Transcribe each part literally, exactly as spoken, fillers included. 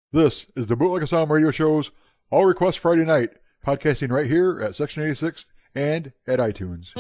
This is the Bootleg Asylum Radio Show's All Requests Friday Night, podcasting right here at Section eighty-six and at iTunes.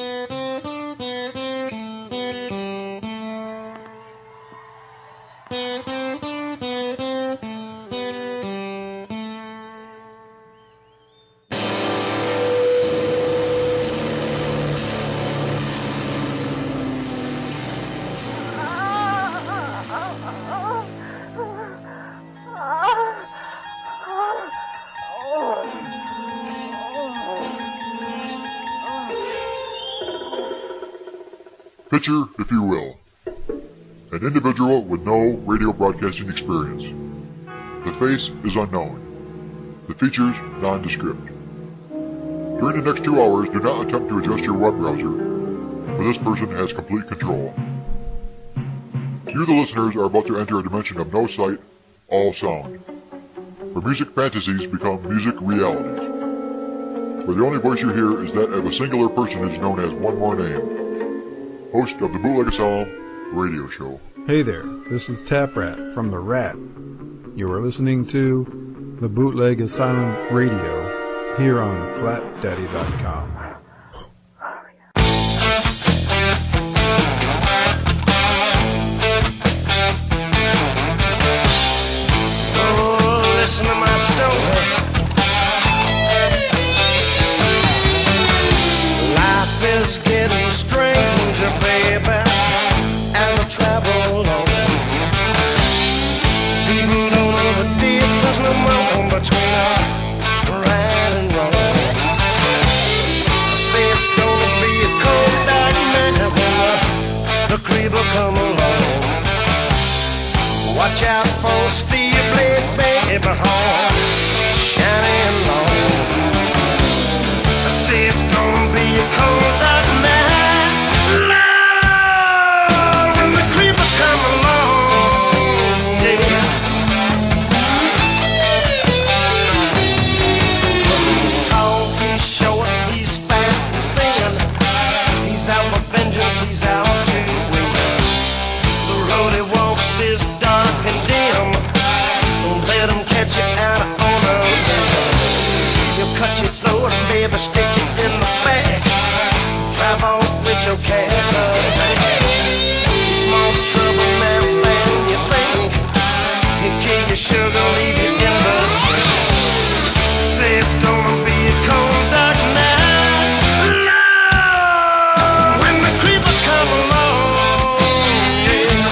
Picture, if you will, an individual with no radio broadcasting experience. The face is unknown. The features nondescript. During the next two hours, do not attempt to adjust your web browser, for this person has complete control. You, the listeners, are about to enter a dimension of no sight, all sound, where music fantasies become music realities, where the only voice you hear is that of a singular personage known as One More Name, host of the Bootleg Asylum Radio Show. Hey there, this is Tap Rat from The Rat. You are listening to the Bootleg Asylum Radio here on flat daddy dot com. Oh, listen to my story. Life is getting stranger, baby, as I travel along. People don't know the difference no more between right and wrong. I say it's gonna be a cold dark night when the, the creeper come along. Watch out for steel blade, baby, horn shining long. I say it's gonna be a cold dark night. Lord, when the creeper come along, yeah. He's tall, he's short, he's fat, he's thin. He's out for vengeance, he's out to win. The road he walks is dark and dim. Don't let him catch you out on a limb. He'll cut your throat and baby stick you in the back. Drive off with your cat. He's more trouble now than you think. He'll kill your sugar, leave you in the drink. Say it's gonna be a cold dark night. Lord, when the creeper come along, yeah.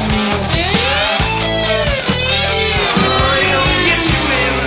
Oh, he'll get you, baby.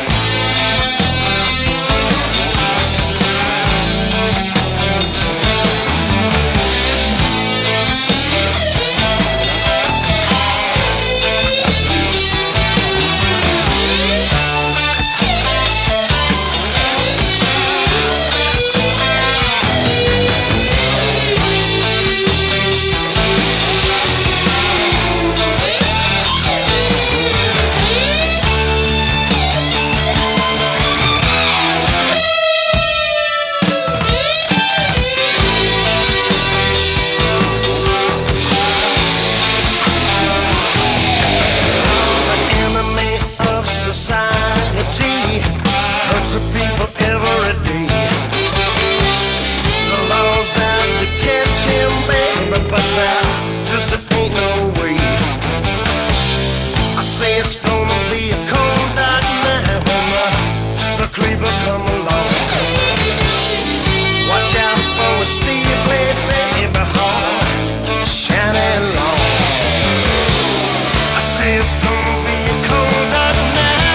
Hurts the people every day. The law's out to catch him, baby, but there just ain't no way. I say it's gonna be a cold dark night when the, the creeper come along. Watch out for a steel blade, baby, horn shining long. I say it's gonna be a cold dark night.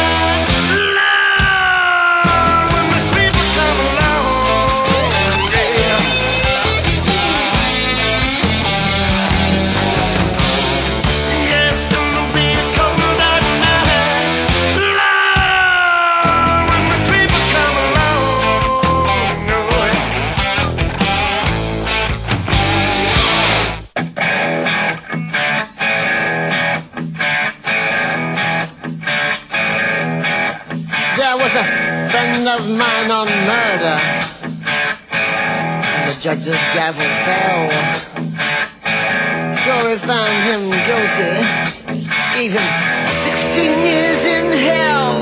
Of mine on murder, and the judge's gavel fell. Jury found him guilty, gave him sixteen years in hell.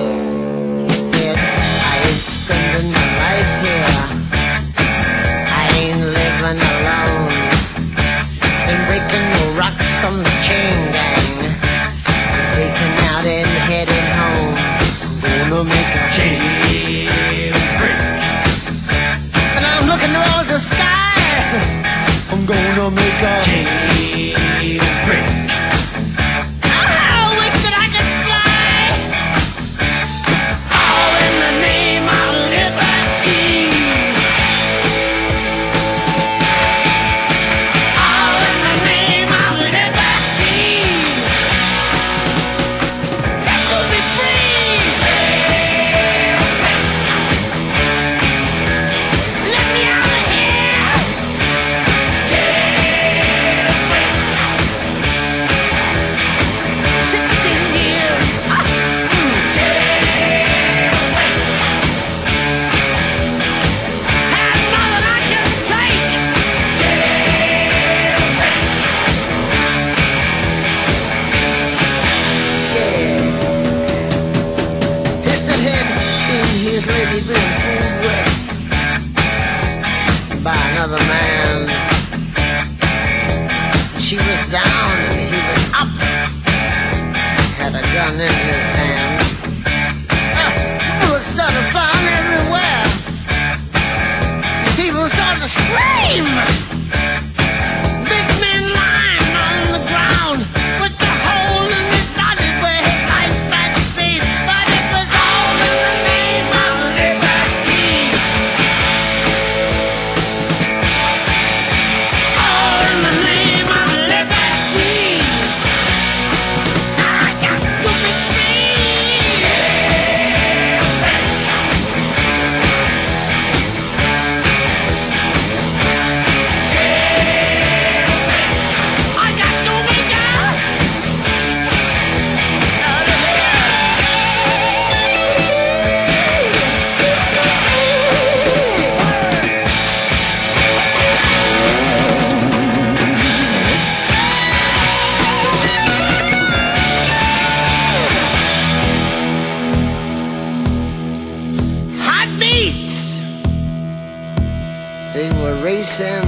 racing.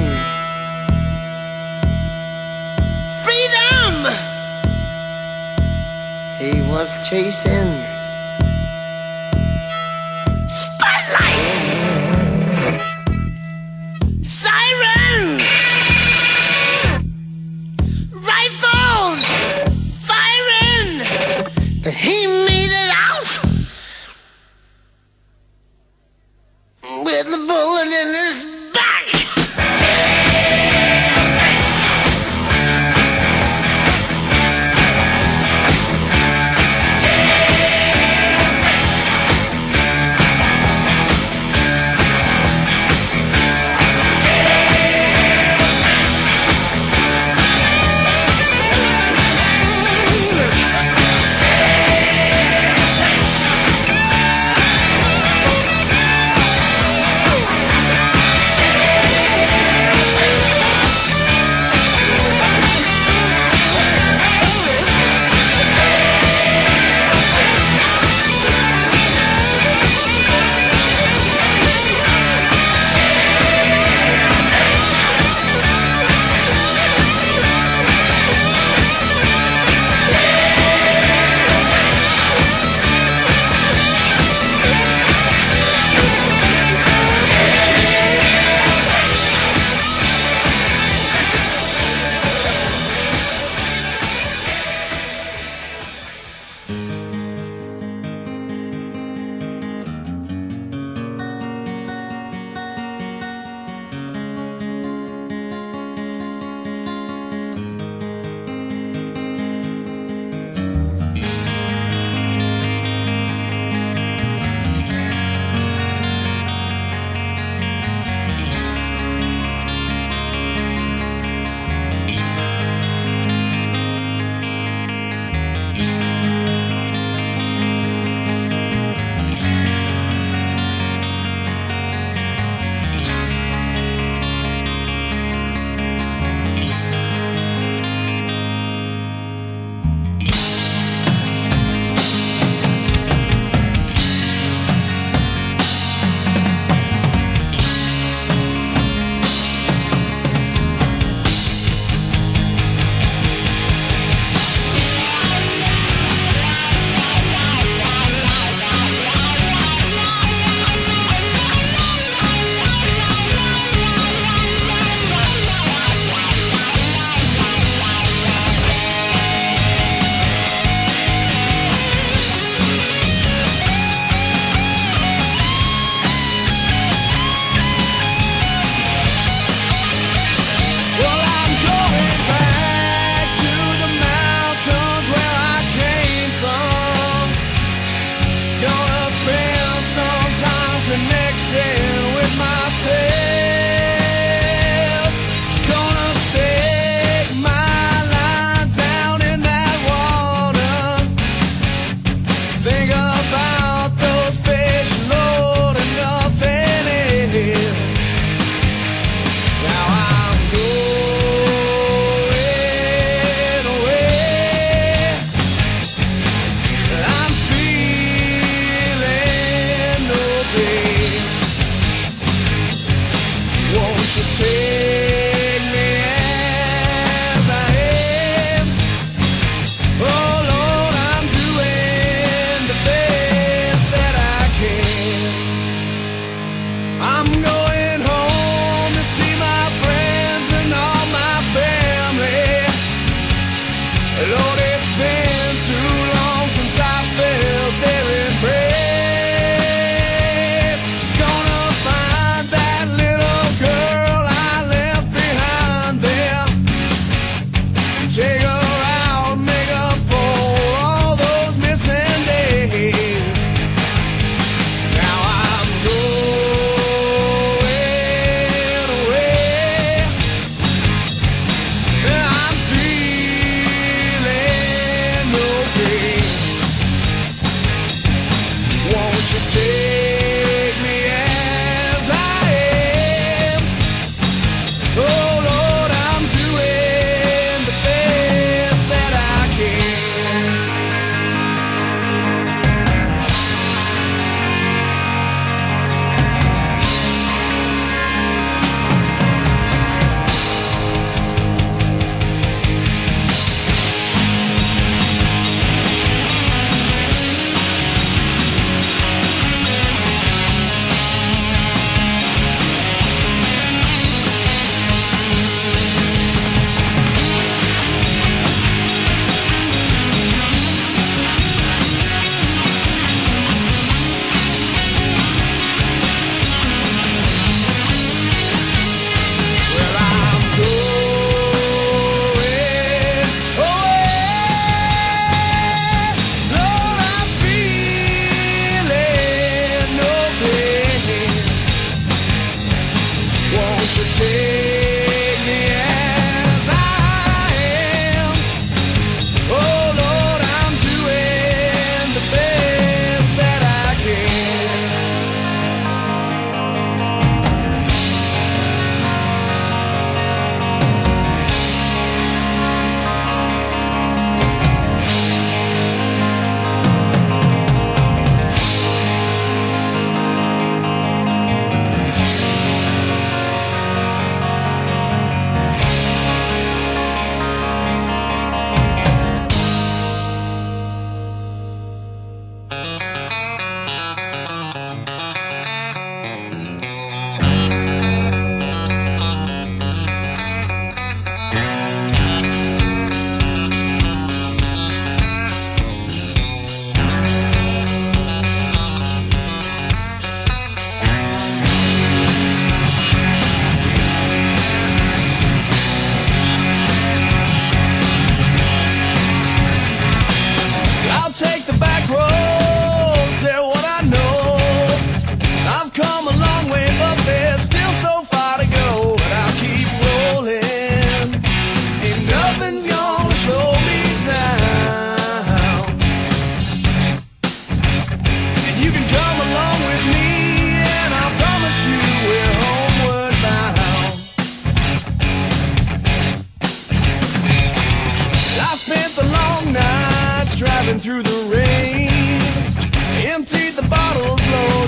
Freedom he was chasing. Spotlights, sirens, rifles firing, but he made it out with a bullet in his back.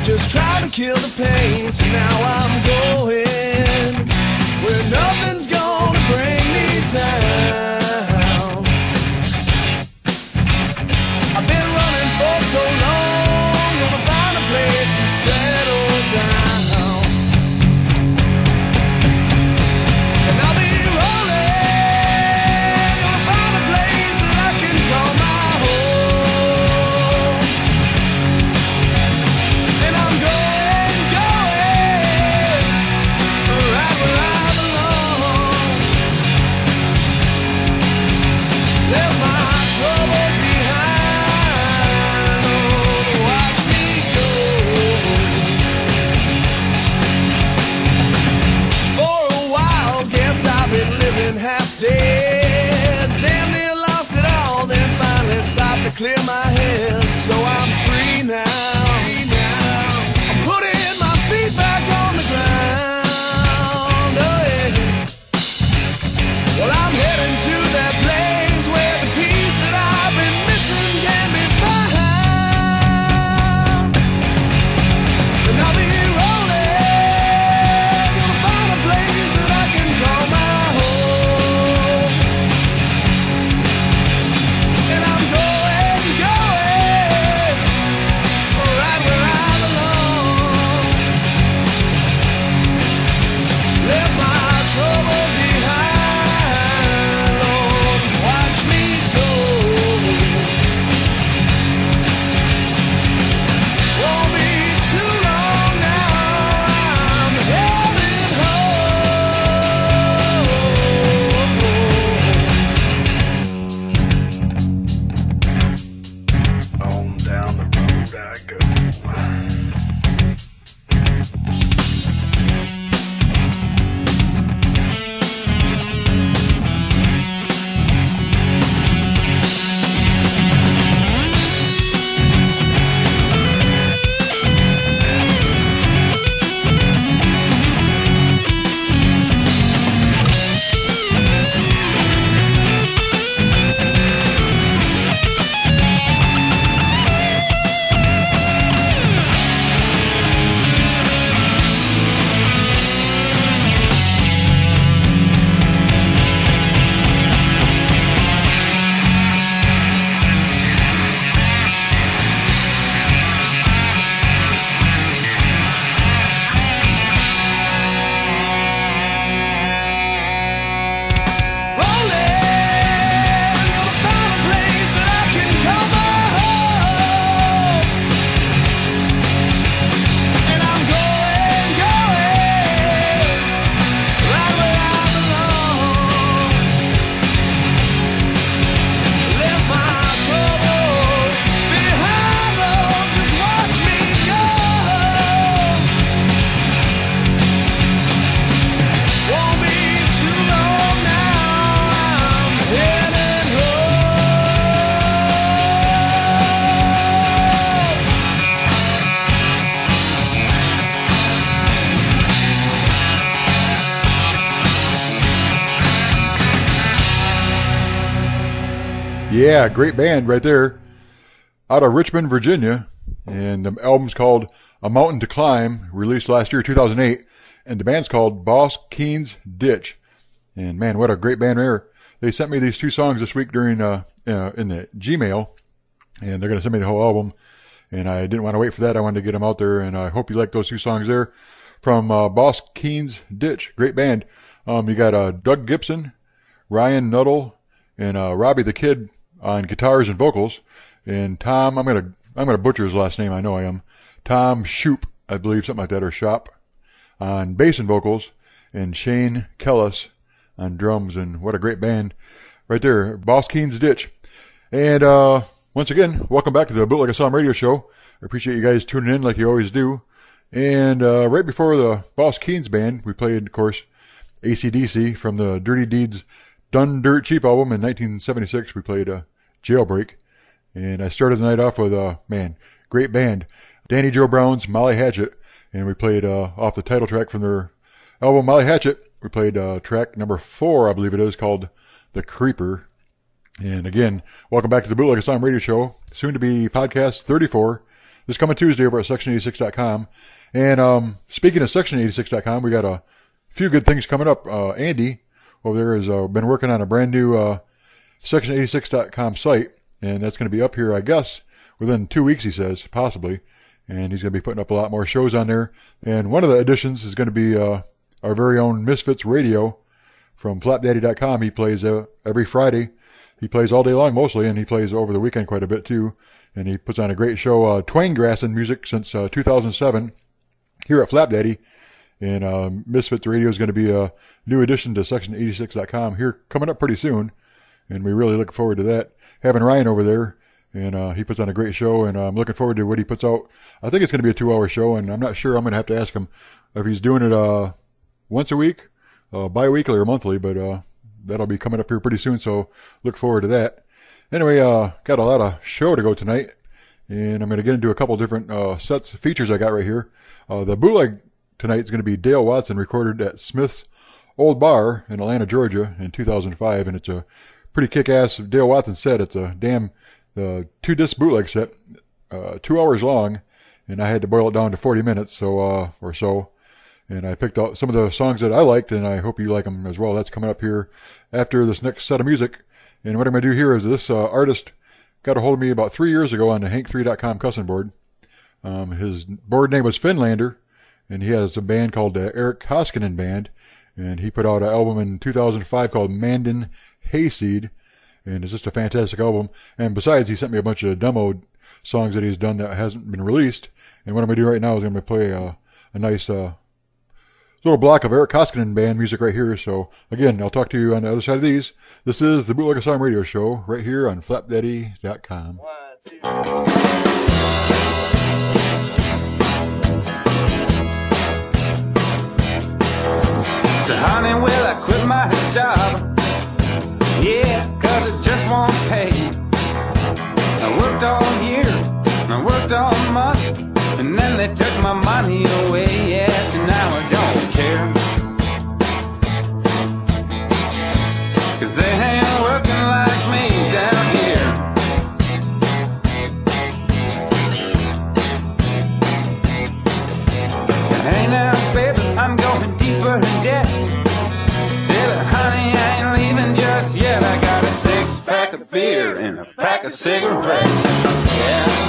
just trying to kill the pain. So now I'm going where nothing's gonna bring me down. I've been running for so long, gonna find a place to settle down. And I'll be rolling, gonna find a place that I can call my home. And I'm going, going right where I belong. Left my troubles behind, oh, watch me go. For a while, guess I've been living half dead. Damn near lost it all, then finally stopped to clear my head. So I'm free now. I'm putting my feet back on the ground. Oh yeah. Well, I'm heading to that place where the peace that I've been missing can be found. And I'll be rolling, gonna find a place that I can call my home. And I'm going, going right where I belong. Left my trouble behind, Lord, watch me go. Won't be too long now, I'm headed home. On down the road I go. Rolling, gonna find a place that I can call my home. And I'm going, going right where I belong. Left my troubles behind, Lord, just watch me go. Won't be too long now, I'm headed Yeah, great band right there. Out of Richmond, Virginia. And the album's called A Mountain to Climb, released last year, two thousand eight. And the band's called Boss Keen's Ditch. And man, what a great band there. They sent me these two songs this week during, uh, uh in the Gmail. And they're going to send me the whole album. And I didn't want to wait for that. I wanted to get them out there. And I hope you like those two songs there from, uh, Boss Keen's Ditch. Great band. Um, you got, uh, Doug Gibson, Ryan Nuttall, and, uh, Robbie the Kid on guitars and vocals. And Tom, I'm going to, I'm going to butcher his last name. I know I am. Tom Shoop, I believe, something like that, or Shop, on bass and vocals. And Shane Kellis on drums. And what a great band right there. Boss Keen's Ditch. And, uh, once again, welcome back to the Bootleg Asylum Radio Show. I appreciate you guys tuning in like you always do. And, uh, right before the Boss Keen's band, we played, of course, A C D C from the Dirty Deeds Done Dirt Cheap album in nineteen seventy-six. We played, uh, Jailbreak. And I started the night off with, uh, man, great band. Danny Joe Brown's Molly Hatchet. And we played, uh, off the title track from their album Molly Hatchet. We played, uh, track number four, I believe it is, called The Creeper. And again, welcome back to the Bootleg Asylum Radio Show. Soon to be podcast thirty-four. this coming Tuesday over at section eighty-six dot com. And um, speaking of section eighty-six dot com, we got a few good things coming up. Uh, Andy over there has uh, been working on a brand new uh, section eighty-six dot com site, and that's going to be up here, I guess, within two weeks, he says, possibly. And he's going to be putting up a lot more shows on there. And one of the additions is going to be uh, our very own Misfits Radio from flap daddy dot com. He plays uh, every Friday. He plays all day long mostly, and he plays over the weekend quite a bit too. And he puts on a great show, uh, Twain-grassing music since uh, two thousand seven here at Flap Daddy. And uh, Misfits Radio is going to be a new addition to section eighty-six dot com here coming up pretty soon. And we really look forward to that. Having Ryan over there, and uh, he puts on a great show, and uh, I'm looking forward to what he puts out. I think it's going to be a two-hour show, and I'm not sure. I'm going to have to ask him if he's doing it uh, once a week, uh, bi-weekly or monthly, but uh, that'll be coming up here pretty soon, so look forward to that. Anyway, uh, got a lot of show to go tonight, and I'm going to get into a couple different uh, sets, features I got right here. Uh, the bootleg tonight is going to be Dale Watson, recorded at Smith's Old Bar in Atlanta, Georgia in two thousand five, and it's a pretty kick-ass Dale Watson set. It's a damn uh, two-disc bootleg set, uh, two hours long, and I had to boil it down to forty minutes so uh, or so. And I picked out some of the songs that I liked, and I hope you like them as well. That's coming up here after this next set of music. And what I'm going to do here is this uh, artist got a hold of me about three years ago on the hank three dot com cussing board. Um, his board name was Finlander, and he has a band called the Eric Koskinen Band, and he put out an album in two thousand five called Mandan Hayseed, and it's just a fantastic album. And besides, he sent me a bunch of demo songs that he's done that hasn't been released. And what I'm going to do right now is I'm going to play a, a nice uh, little block of Eric Koskinen Band music right here. So again, I'll talk to you on the other side of these. This is the Bootleg Asylum Radio Show right here on flap daddy dot com. One, two. So honey, will I quit my job? Yeah, cause it just won't pay. I worked all year, I worked all month, and then they took my money away. Yes, and now I don't care, cause they ain't working like me down here. Hey now, baby, I'm going deeper in debt. Baby, honey, I ain't leaving just yet. I got a six-pack of beer and a pack of cigarettes. Yeah.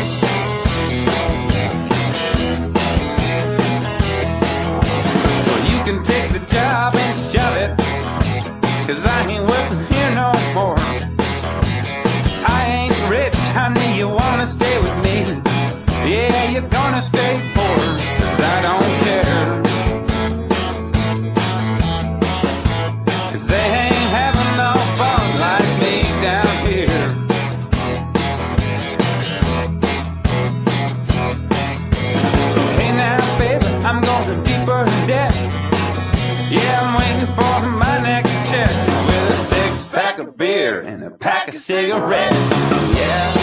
Well, you can take the job and shove it, cause I ain't working here no more. I ain't rich, honey, you wanna stay with me? Yeah, you're gonna stay poor, cause I don't care. Cause they ain't having no fun like me down here. Hey now, baby, I'm going deeper in debt. Yeah, I'm waiting for my next check with a six-pack of beer and a pack of cigarettes. Yeah.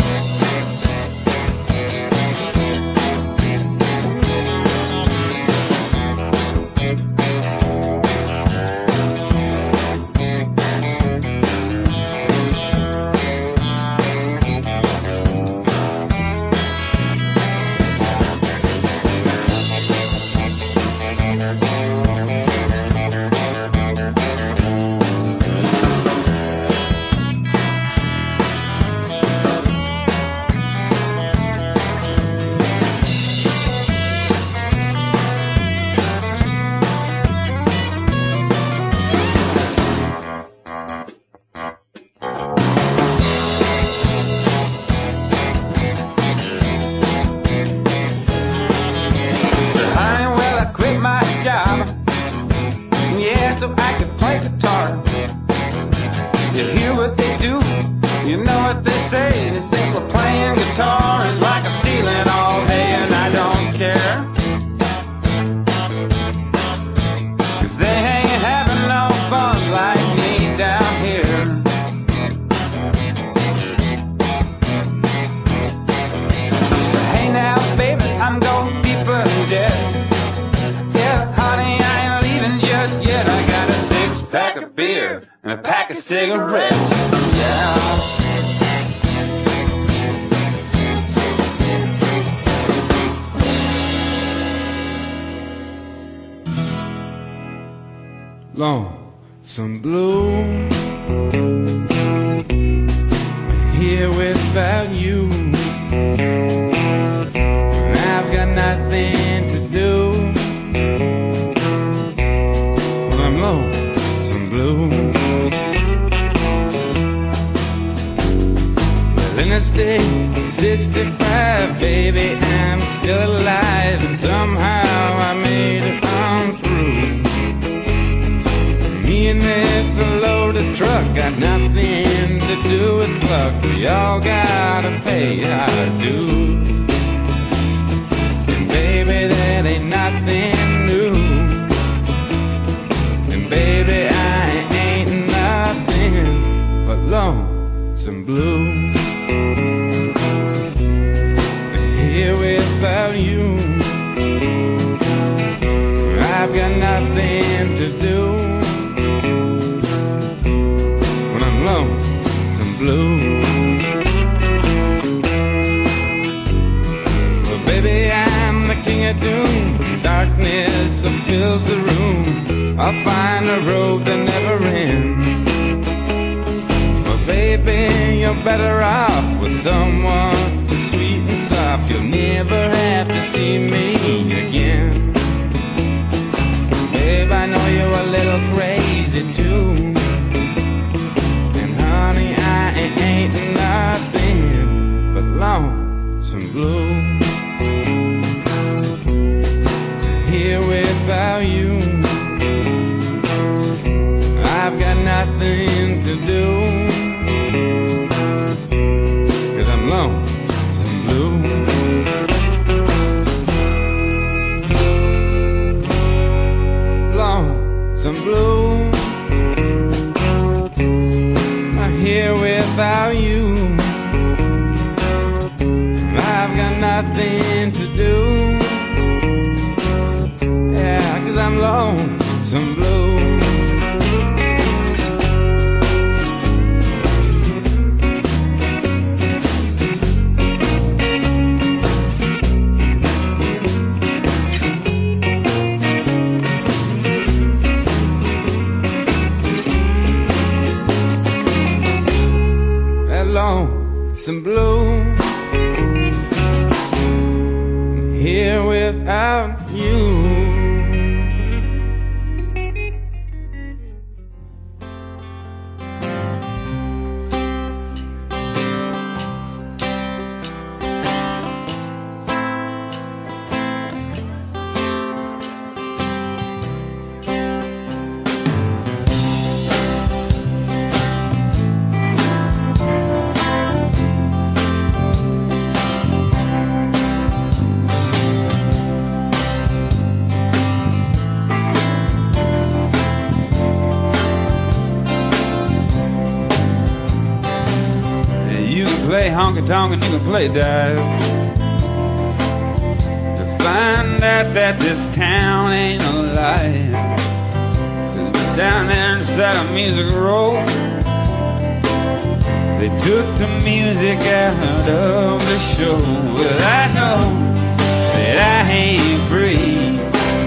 So I could play guitar. You hear what they do, you know what they say. They think we're playing guitar is like a stealing all day, and I don't care, cause they ain't having no fun like me down here. So hey now, baby, I'm going deeper in debt. Yeah, honey, I ain't leaving just yet. I got a six-pack of beer and a pack of cigarettes. Yeah. lonesome blue. Here without you, I've got nothing to do. Well, I'm lonesome blue. Well, in a state sixty-five, baby, I'm still alive, and somehow I made it on through. Me and this loaded truck got nothing to do with luck. We all gotta pay our dues. And baby, that ain't nothing new. And baby, I ain't nothing but lonesome blue. Here without you, I've got nothing to do. Lonesome blue. Well, baby, I'm the king of doom. Darkness fills the room. I'll find a road that never ends. Well, baby, you're better off with someone who's sweet and soft. You'll never have to see me again. Babe, I know you're a little crazy too. Honey, I ain't nothing but lonesome blue. Here without you, I've got nothing to do. 'Cause I'm lonesome blue. Lonesome blue. Here without you, I've got nothing to do. Yeah, 'cause I'm lonesome blue. Lonesome blue. Here without you. Honky tonk and you can play dive to find out that this town ain't alive. 'Cause down there inside of Music Row, they took the music out of the show. Well, I know that I ain't free.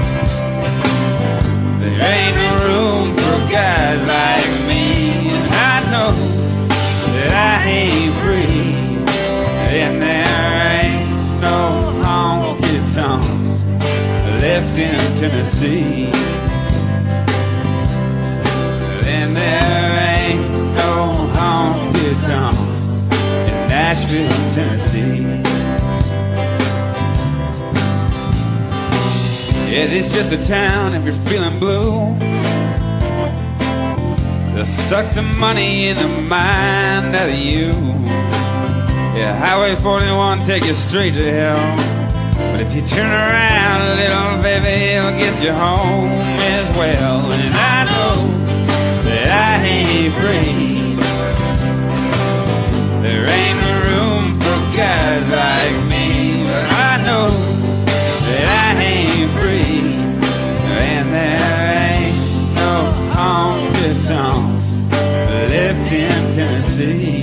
There ain't no room for guys like me. And I know that I ain't free. And there ain't no honky-tonks left in Tennessee. And there ain't no honky-tonks in Nashville, Tennessee. Yeah, it's just a town if you're feeling blue. They'll suck the money in the mind out of you. Yeah, Highway forty-one take you straight to hell. But if you turn around, little baby, it'll get you home as well. And I know that I ain't free. There ain't no room for guys like me. But I know that I ain't free. And there ain't no honky-tonks left in Tennessee.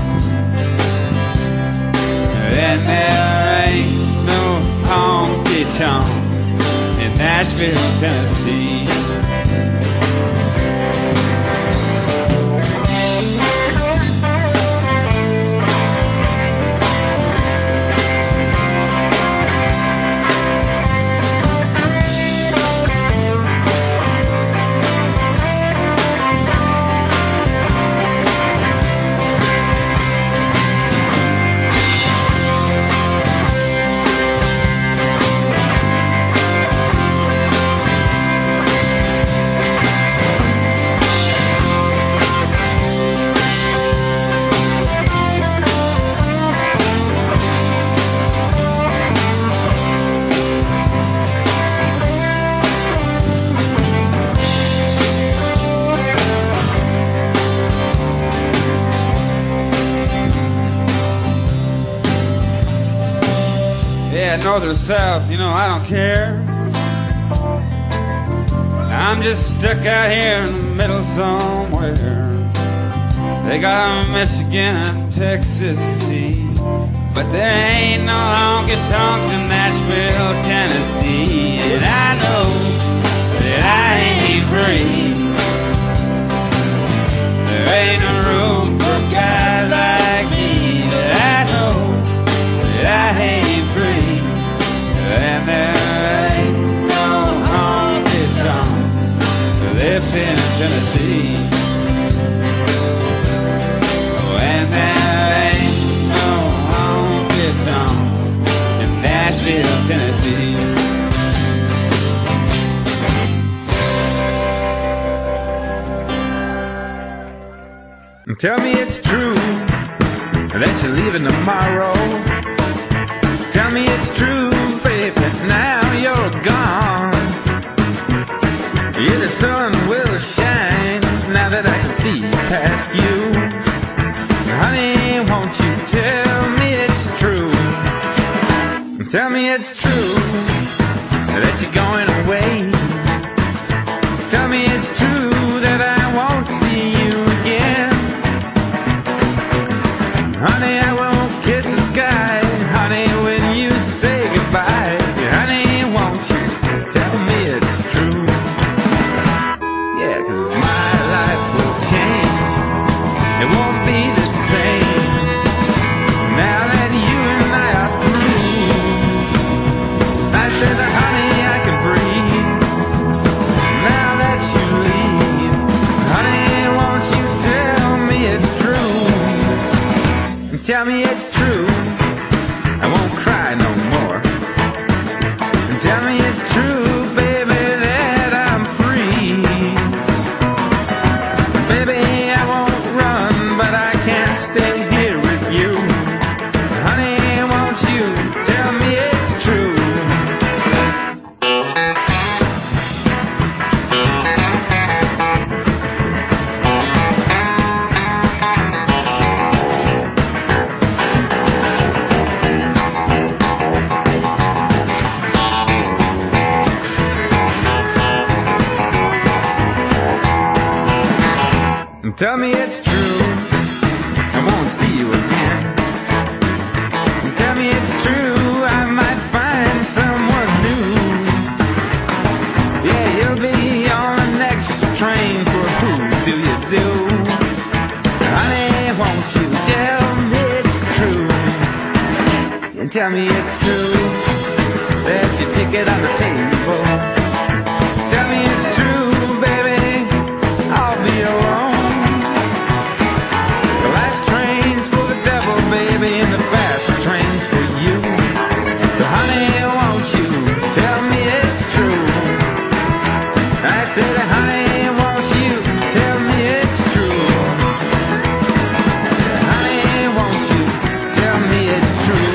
And there ain't no honky-tonks in Nashville, Tennessee. that north or south, you know, I don't care. I'm just stuck out here in the middle somewhere. They got Michigan and Texas, you see, but there ain't no honky-tonks in Nashville, Tennessee. And I know that I ain't free. There ain't no room for guys like me. But I know that I ain't free. And there ain't no honky-tonks left in Tennessee. Oh, and there ain't no honky-tonks in Nashville, Tennessee. Tell me it's true that you're leaving tomorrow. Tell me it's true, baby, now you're gone. Yeah, the sun will shine now that I can see past you. Honey, won't you tell me it's true? Tell me it's true that you're going away. Tell me it's true that I won't see you again. Honey, I won't kiss the sky, honey, when you say goodbye. Honey, won't you tell me it's true? Yeah, 'cause my life will change. It won't be the same now that you and I are through. I said, honey, I can breathe now that you leave. Honey, won't you tell me it's true? Tell me it's true, I won't cry no more. Tell me it's true, baby, that I'm free. Baby, I won't run, but I can't stay here with you. Honey, won't you tell me it's true? Tell me it's true, I won't see you again. Tell me it's true, I might find someone new. Yeah, you'll be on the next train for who do you do? Honey, won't you tell me it's true? And tell me it's true, there's your ticket on the table. Tell me it's true, baby, I'll be alone. Trains for the devil, baby, and the fast trains for you. So honey, won't you tell me it's true? I said, honey, won't you tell me it's true? Honey, won't you tell me it's true?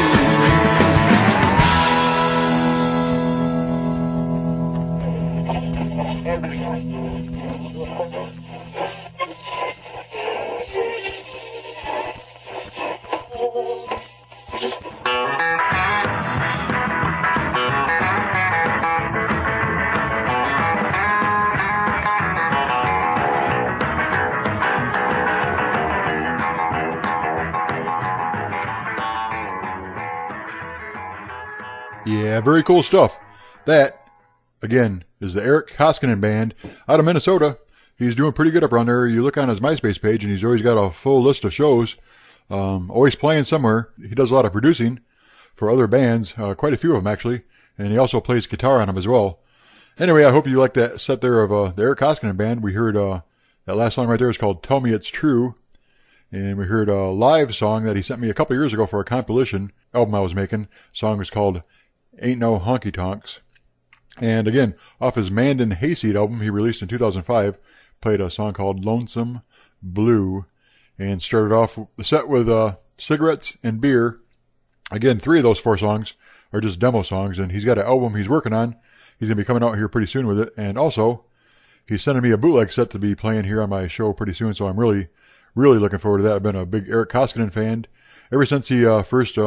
Yeah, very cool stuff. That, again, is the Eric Koskinen Band out of Minnesota. He's doing pretty good up around there. You look on his MySpace page, and he's always got a full list of shows. Um, always playing somewhere. He does a lot of producing for other bands, uh, quite a few of them, actually. And he also plays guitar on them as well. Anyway, I hope you like that set there of uh, the Eric Koskinen Band. We heard uh, that last song right there is called Tell Me It's True. And we heard a live song that he sent me a couple years ago for a compilation album I was making. The song was called Ain't No Honky Tonks. And again, off his Mandan Hayseed album he released in two thousand five, played a song called Lonesome Blue. And started off the set with uh, Cigarettes and Beer. Again, three of those four songs are just demo songs. And he's got an album he's working on. He's going to be coming out here pretty soon with it. And also, he's sending me a bootleg set to be playing here on my show pretty soon. So I'm really, really looking forward to that. I've been a big Eric Koskinen fan ever since he uh, first um,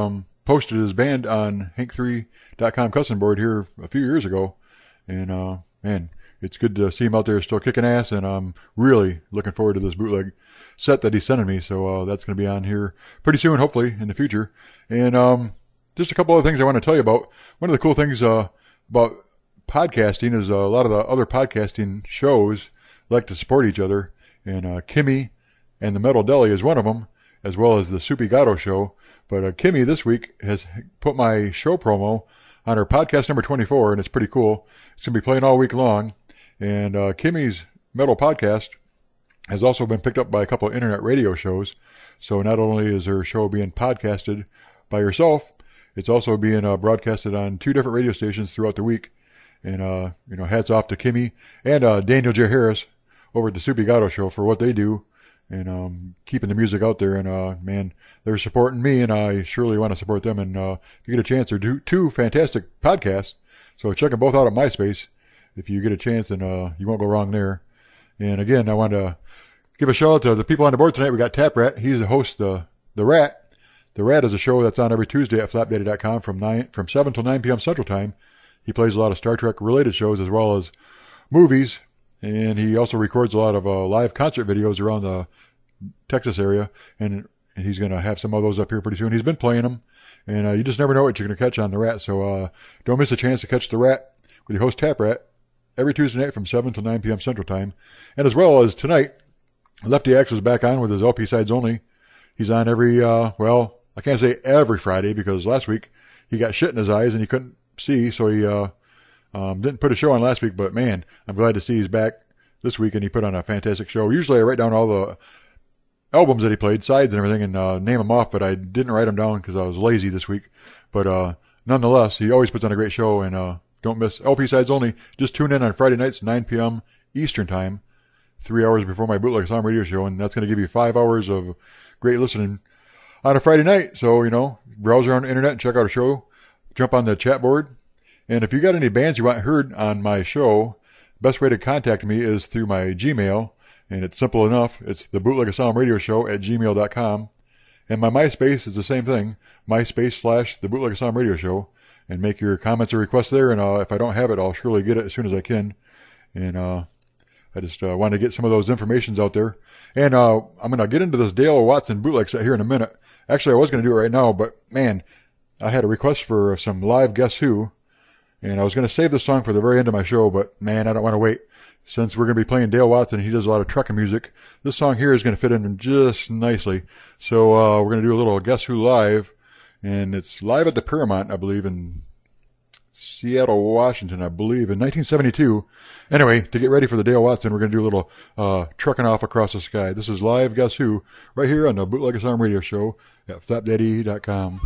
posted his band on hank three dot com custom board here a few years ago. And, uh, man, it's good to see him out there still kicking ass. And I'm really looking forward to this bootleg set that he's sending me. So, uh, that's going to be on here pretty soon, hopefully in the future. And, um, just a couple other things I want to tell you about. One of the cool things, uh, about podcasting is uh, a lot of the other podcasting shows like to support each other. And, uh, Kimmy and the Metal Deli is one of them, as well as the Soupy Gatto show. But uh, Kimmy this week has put my show promo on her podcast number twenty-four, and it's pretty cool. It's going to be playing all week long. And uh, Kimmy's Metal Podcast has also been picked up by a couple of internet radio shows. So not only is her show being podcasted by herself, it's also being uh, broadcasted on two different radio stations throughout the week. And, uh, you know, hats off to Kimmy and uh, Daniel J. Harris over at the Soupy Gatto show for what they do. And, um, keeping the music out there. And, uh, man, they're supporting me, and I surely want to support them. And, uh, if you get a chance, they're do two fantastic podcasts. So check them both out at MySpace if you get a chance, and, uh, you won't go wrong there. And again, I want to give a shout out to the people on the board tonight. We got Tap Rat. He's the host, the, the Rat. The Rat is a show that's on every Tuesday at flap daddy dot com from nine, from seven till nine p.m. Central Time. He plays a lot of Star Trek related shows as well as movies. And he also records a lot of uh, live concert videos around the Texas area, and, and he's going to have some of those up here pretty soon. He's been playing them, and uh, you just never know what you're going to catch on the Rat. So uh, don't miss a chance to catch the Rat with your host Tap Rat every Tuesday night from seven till nine p.m. Central Time. And as well as tonight, Lefty Axe was back on with his L P Sides Only. He's on every, uh, well, I can't say every Friday, because last week he got shit in his eyes and he couldn't see, so he uh, Um, didn't put a show on last week, but man, I'm glad to see he's back this week, and he put on a fantastic show. Usually I write down all the albums that he played, sides and everything, and uh, name them off, but I didn't write them down because I was lazy this week. But uh, nonetheless, he always puts on a great show, and uh, don't miss L P Sides Only. Just tune in on Friday nights, nine p.m. Eastern Time, three hours before my Bootleg Song radio show, and that's going to give you five hours of great listening on a Friday night. So, you know, browse around the internet and check out a show. Jump on the chat board. And if you got any bands you want heard on my show, best way to contact me is through my Gmail. And it's simple enough. It's the Bootleg Asylum Radio Show at gmail dot com. And my MySpace is the same thing. MySpace slash the Bootleg Asylum Radio Show. And make your comments or requests there. And uh, if I don't have it, I'll surely get it as soon as I can. And uh, I just uh, want to get some of those informations out there. And uh, I'm going to get into this Dale Watson bootleg set here in a minute. Actually, I was going to do it right now, but man, I had a request for some live Guess Who. And I was going to save this song for the very end of my show, but man, I don't want to wait. Since we're going to be playing Dale Watson, he does a lot of trucking music. This song here is going to fit in just nicely. So, uh, we're going to do a little Guess Who live. And it's live at the Paramount, I believe, in Seattle, Washington, I believe, in nineteen seventy-two. Anyway, to get ready for the Dale Watson, we're going to do a little, uh, trucking off across the sky. This is live Guess Who right here on the Bootleg Asylum Radio Show at flap daddy dot com.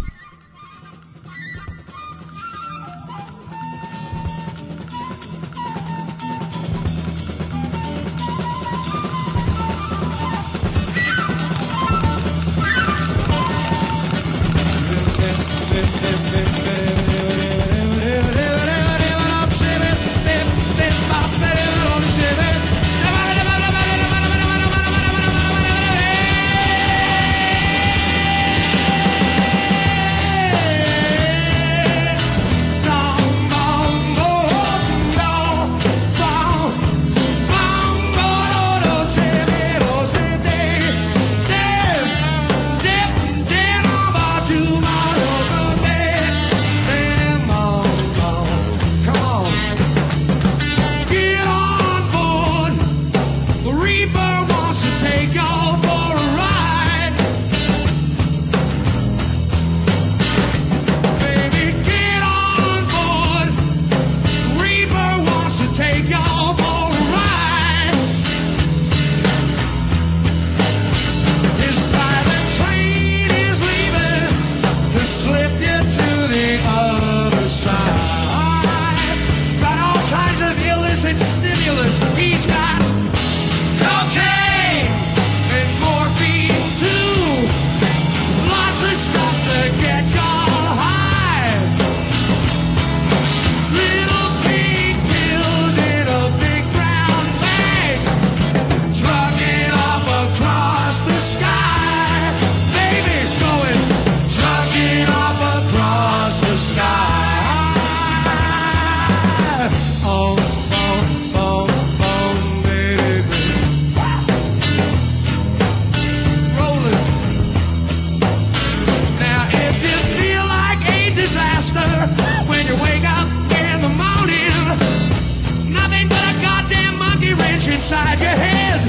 Hey! when you wake up in the morning. Nothing but a goddamn monkey wrench inside your head.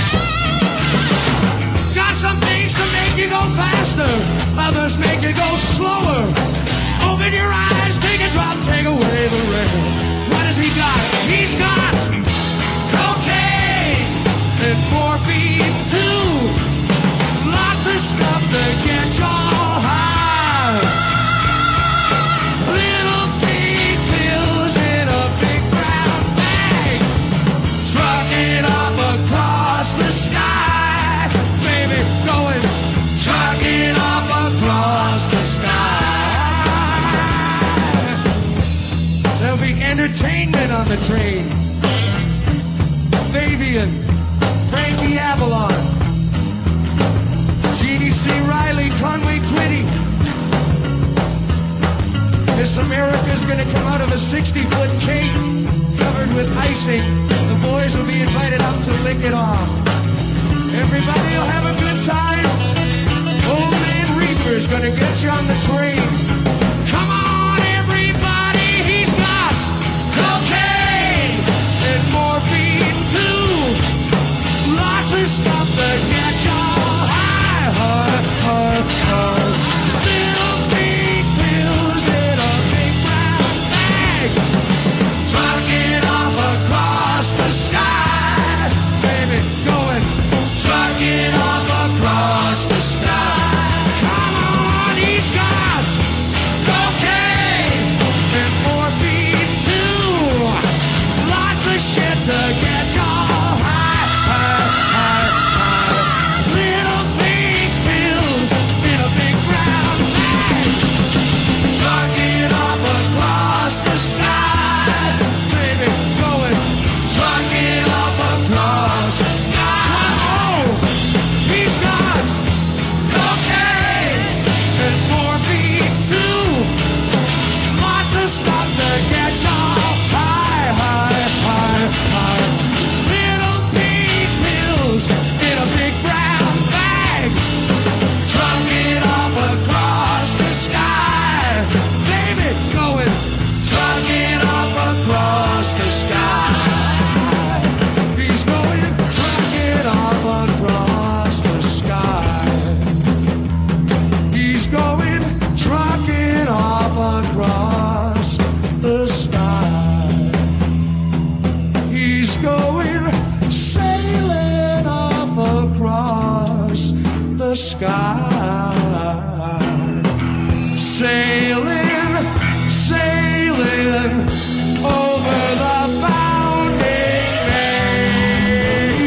Got some things to make you go faster, others make you go slower. Open your eyes, take a drop, take away the rain. What has he got? He's got cocaine and morphine too. Lots of stuff to get you all high. Little pink pills in a big brown bag, trucking up across the sky. Baby, going, trucking up across the sky. There'll be entertainment on the train. Fabian, Frankie Avalon, Jeannie C. Riley, Conway Twitty. Miss America's gonna come out of a sixty-foot cake covered with icing. The boys will be invited up to lick it off. Everybody will have a good time. Old Man Reaper's gonna get you on the train. Come on, everybody, he's got cocaine and morphine too. Lots of stuff to get you all high, high, high, high. Little pink pills in a big brown bag, trucking off across the sky. Baby, going, trucking off across the sky. Come on, he's got cocaine and morphine too. Lots of shit to get you all high, high, high, high. Little pink pills in a big brown bag, trucking off across the sky. Baby, going, trucking off across the sky. Oh, he's got cocaine and morphine too. Lots of stuff to get you all high, high, high, high. Little pink pills in a big brown bag, trucking off across the sky. Baby, going, trucking off across the sky. He's going, trucking off across the sky. He's going, trucking off across the sky. He's going, sailing off across the sky. Sailing, sailing over the bounding main.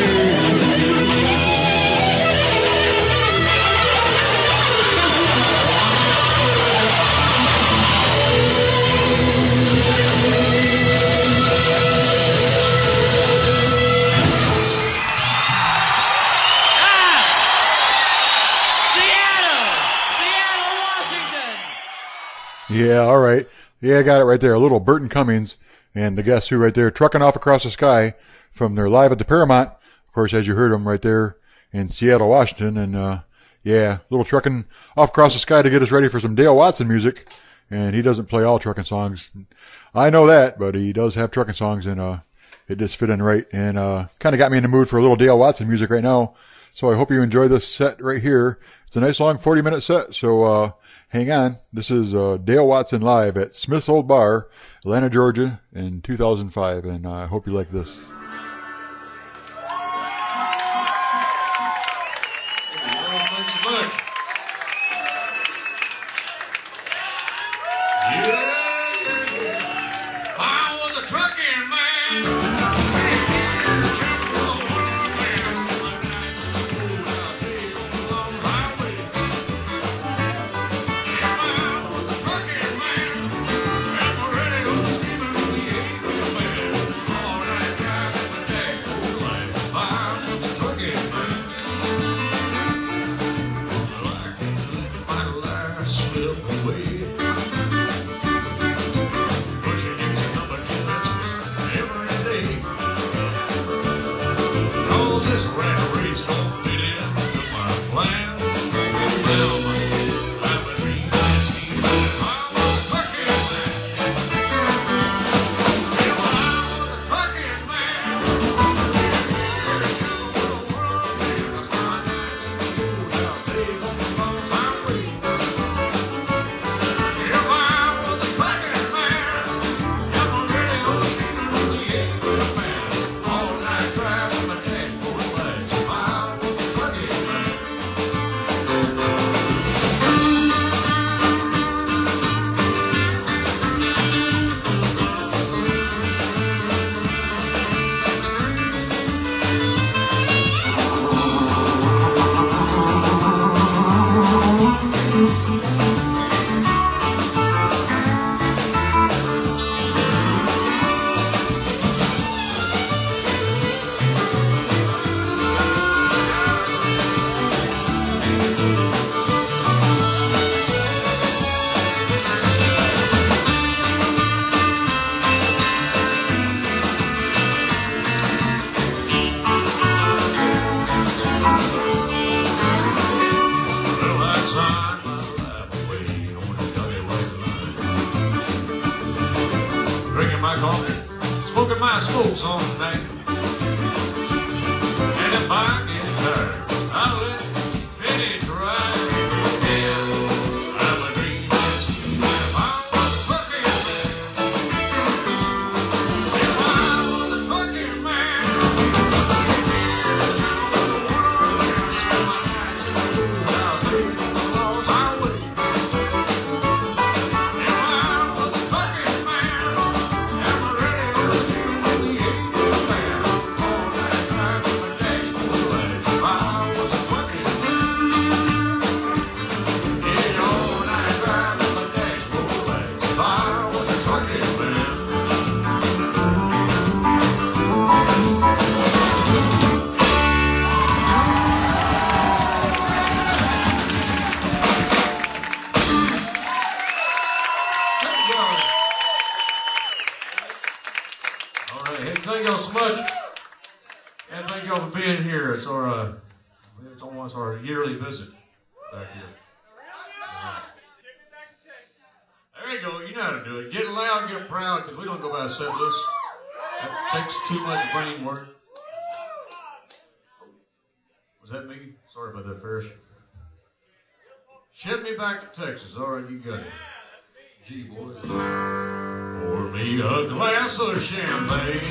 Seattle! Seattle, Washington! Yeah, all right. Yeah, I got it right there. A little Burton Cummings and the Guess Who right there, trucking off across the sky from their Live at the Paramount. Of course, as you heard them right there in Seattle, Washington. And, uh, yeah, a little trucking off across the sky to get us ready for some Dale Watson music. And he doesn't play all trucking songs. I know that, but he does have trucking songs, and, uh, it just fit in right. And, uh, kind of got me in the mood for a little Dale Watson music right now. So I hope you enjoy this set right here. It's a nice long forty minute set. So, uh, hang on. This is, uh, Dale Watson live at Smith's Old Bar, Atlanta, Georgia in two thousand five. And uh, I hope you like this. I was a trucking man. All right, guys. my coffee, smoking my smoke song tonight. And if I get tired, I'll let finish right. Yeah, I'm a dreamer. If I was a trucking man, if I was a trucking man, my nights in the blues, I was living on the laws highway. If I was a trucking man, and my radio was tuned to the eighties band, all night driving my dashboard lights. If I was a trucking man, yeah, all night driving my dashboard lights. If I was a trucking man. Thank y'all. All right, hey, thank y'all so much, and thank y'all for being here. It's our, uh, it's almost our yearly visit back here. There you go. You know how to do it. Get loud, get proud, because we don't go by set list. That takes too much brain work. Was that me? Sorry about that, Ferris. Ship me back to Texas. All right, you got it. Gee, boys. Pour me a glass of champagne.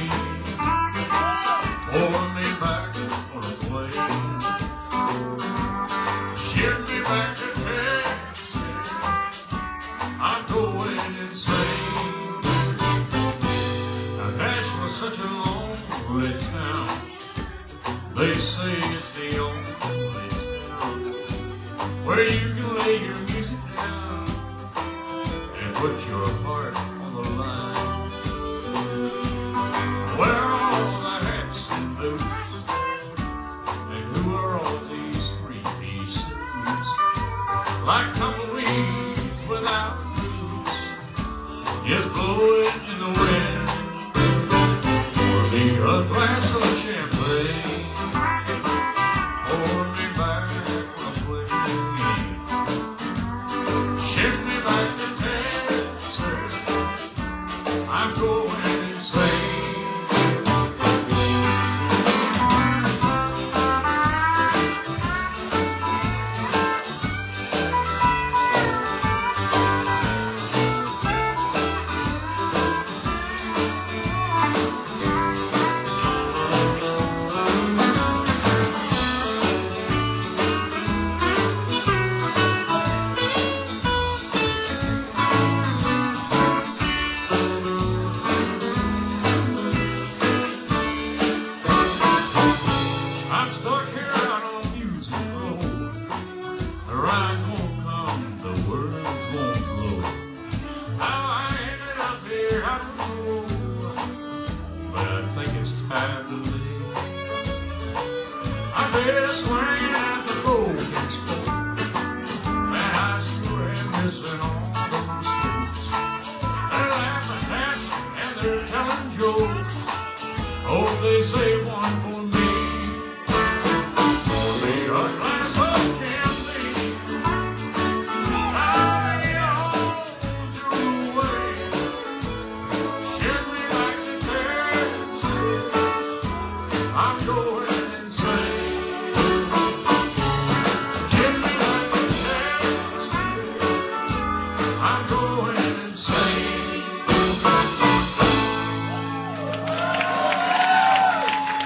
Pour me back on a plane. Ship me back to Texas. I'm going insane. Now Nashville's such a lonely town. They say it's the only town where you can lay your music down and put your heart on the line. Where are all the hats and boots? And who are all these three-piece suits? Like tumbleweeds without roots, just blowing in the wind. Pour me a glass of champagne. Pour me back on a plane. Ship me back to Texas. I'm going insane. I'm stuck here out on Music Road. The rhymes won't come, the words won't flow. How I ended up here, I don't know. But I think it's time to leave. I've been swinging at the Golden Spoke. Man, I sure am missing all those folks. They're laughing, dancing, and they're telling jokes. Oh, they say one for me. Pour me a glass of champagne. I hold you away. Ship me back to Texas. I'm going insane. Ship me back to Texas. I'm going insane.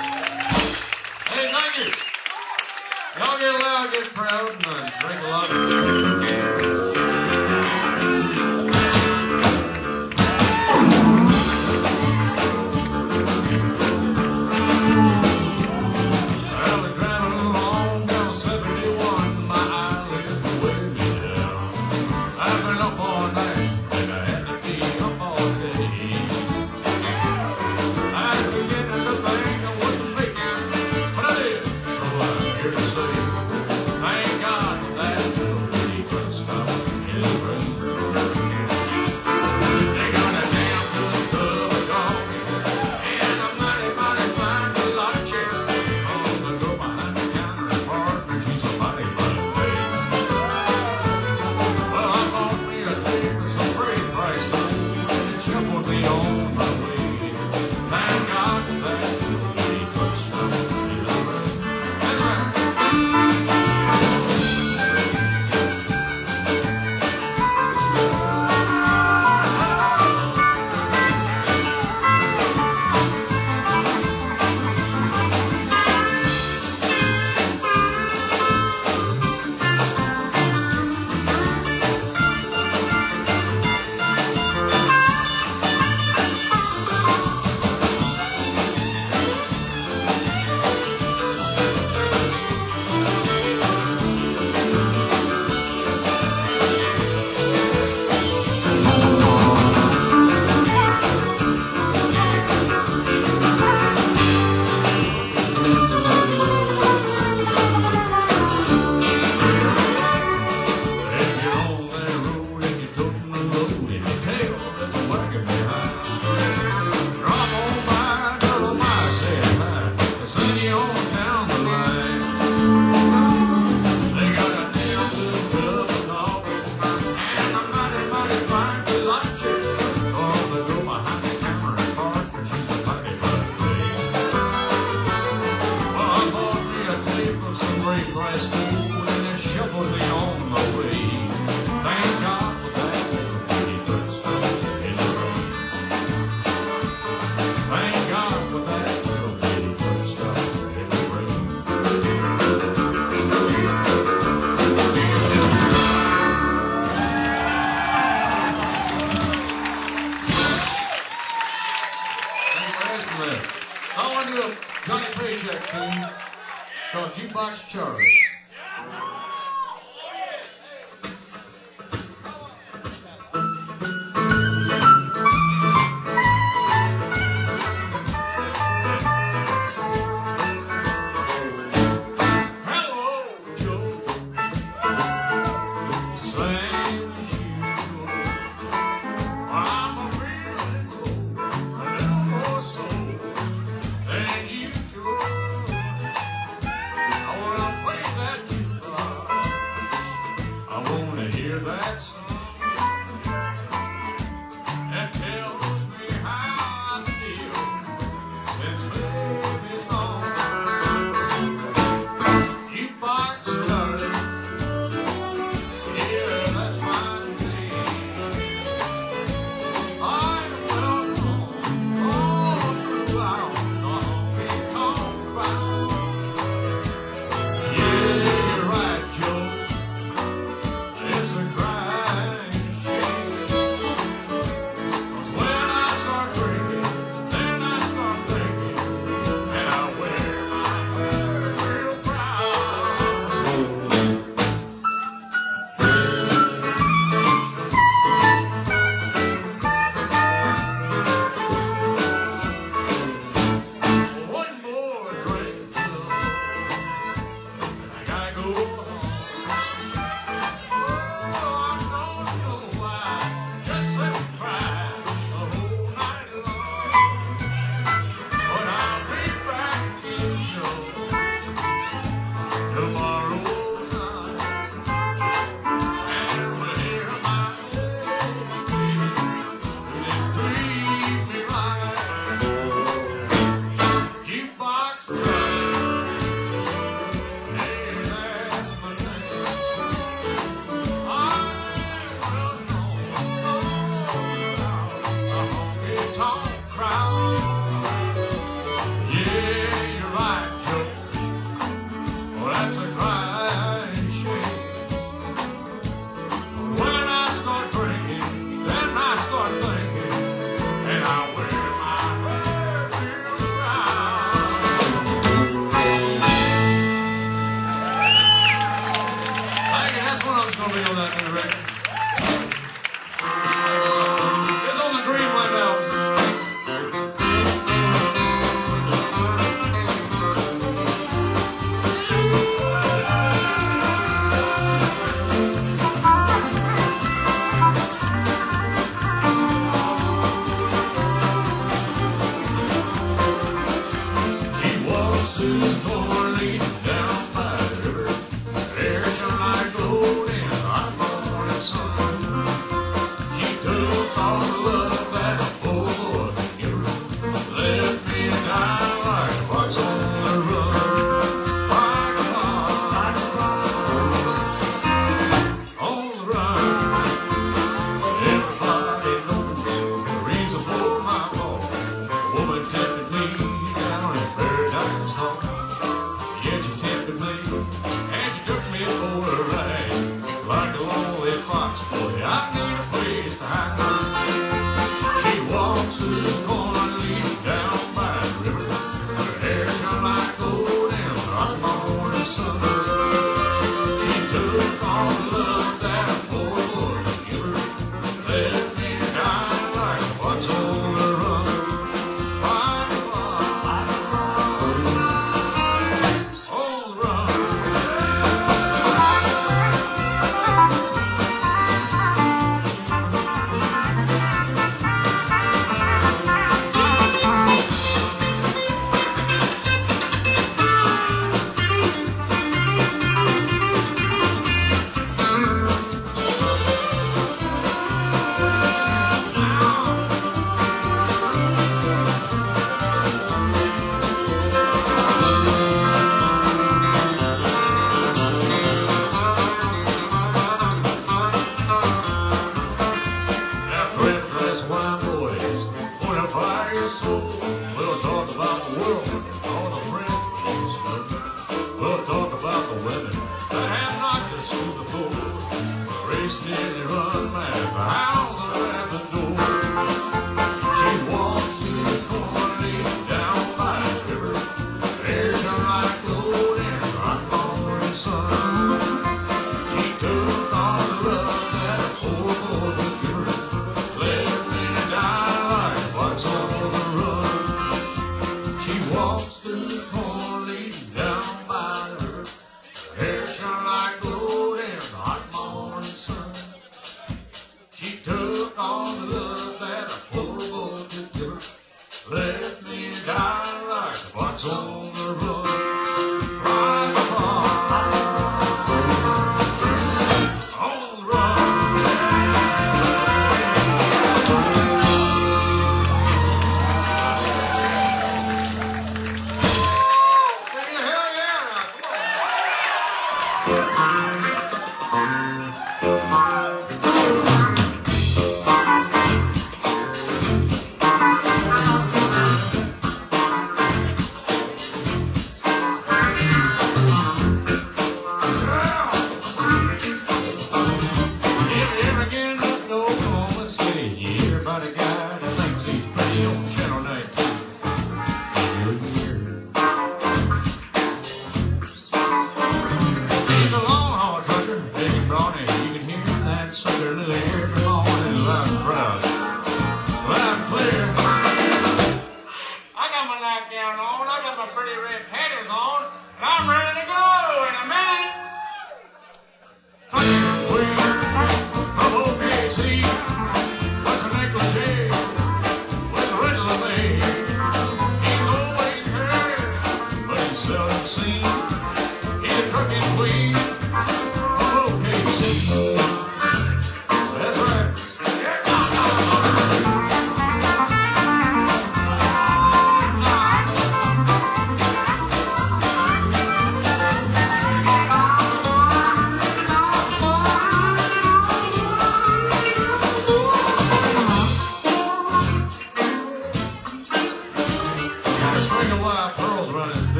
real Johnny Paycheck tune called Jukebox Charlie. She walks to the corner, leads down by the river. left me down like a box on the run. Right upon, on the run. Hell yeah!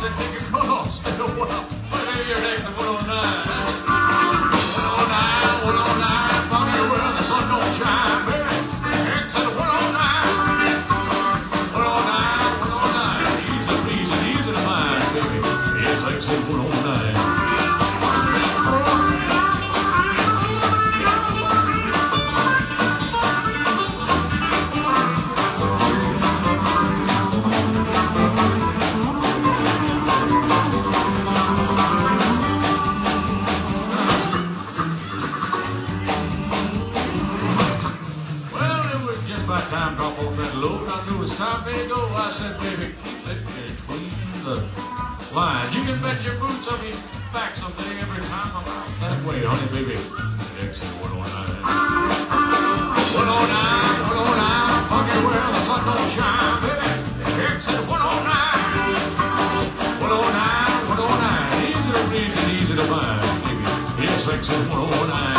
said, take your coat off. Said, well, well, maybe you're next at one oh nine. one oh nine, one oh nine, foggy where the sun don't shine, baby. Next at one oh nine. one oh nine, one oh nine, easy breezy, easy to find, baby. Yes, next at one oh nine. Time drop off that load, I knew it's time for me to go. I said, baby, keep it between the lines. You can bet your boots I'll be back someday every time I'm out that way, honey, baby. Exit one oh nine. one oh nine, one oh nine, funky where the sun don't shine, baby. Exit one oh nine. one oh nine, one oh nine, easy to breeze and easy to find, baby. Yes, exit one oh nine.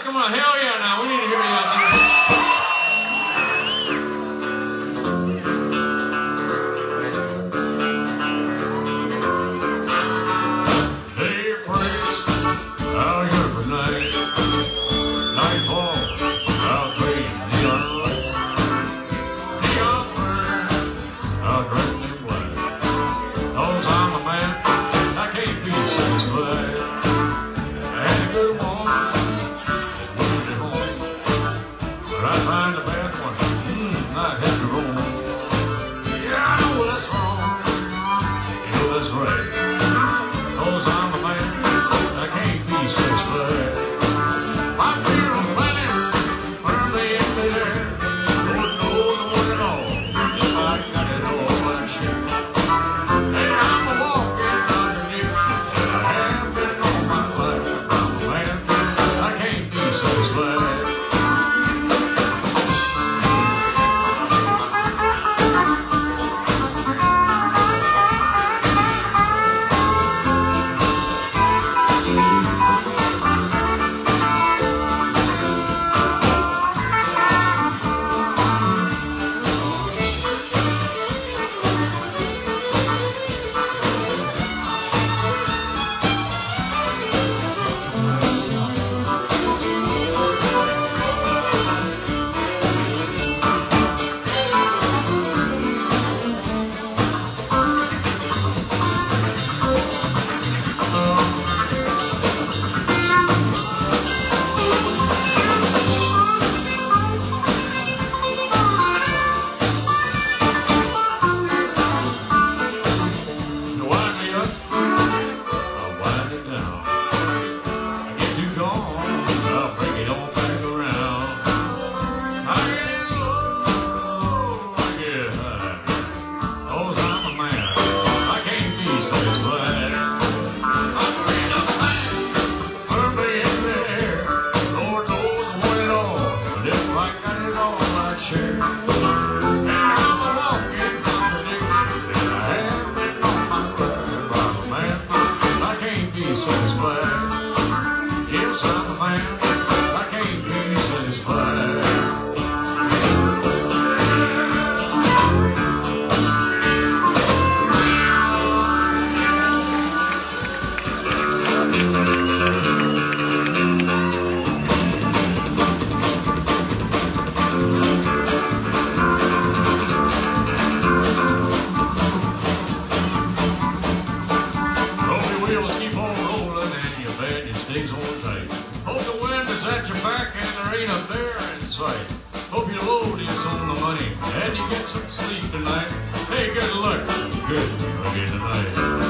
come on, hell yeah, now we need to hear you out there. Hey, Prince, out here for night. Nightfall, out playing neon light. Neon Prince, out dressed in black. Cause I'm a man, I can't be satisfied. And a good woman is moving me home. But I find a bad one, mmm, not happy home. Yeah, I know that's wrong. You know that's right. Cause I'm a man, I can't be satisfied. I feel plenty, firmly in there. Lord knows I want it all. If I got it all, I'm sure. And I'm a walking contradiction. I have been all my life. I'm a man, I can't be satisfied. You wind me up, I'll wind it down. I get too gone, I'll bring it all back around. I get low, I get high. Cause I'm a man, I can't be satisfied. I'm reading up man, firmly in the air. Lord knows I want it all, but if I got it all, I'd share. And I'm a walking contradiction. I have been on my life. I'm a man, I can't be satisfied. Yes, I'm a man, I can't be satisfied. Roll your wheels, keep on rolling, and your bed just stays on tight. Hope the wind is at your back and there ain't a bear in sight. Hope your load is on the money and you get some sleep tonight. Hey, good luck, good again tonight.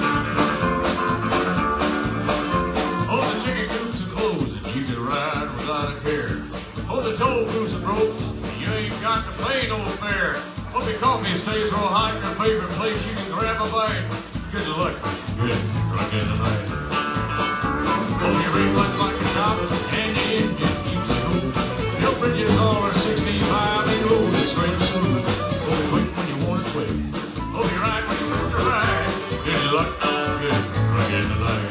Hope the chicken coops are closed and you can ride without a care. Hope the toll booths are broke and you ain't got to pay no fare. Hope your coffee stays real hot in your favorite place you can grab a bite. Good luck, good again tonight. Hope your ring looks like a top and your engine keeps it cool. Your bridges all are sixty-five and road is straight and smooth. Hope you quit when you want to quit. Hope you ride when you want to ride. Good luck, good again tonight.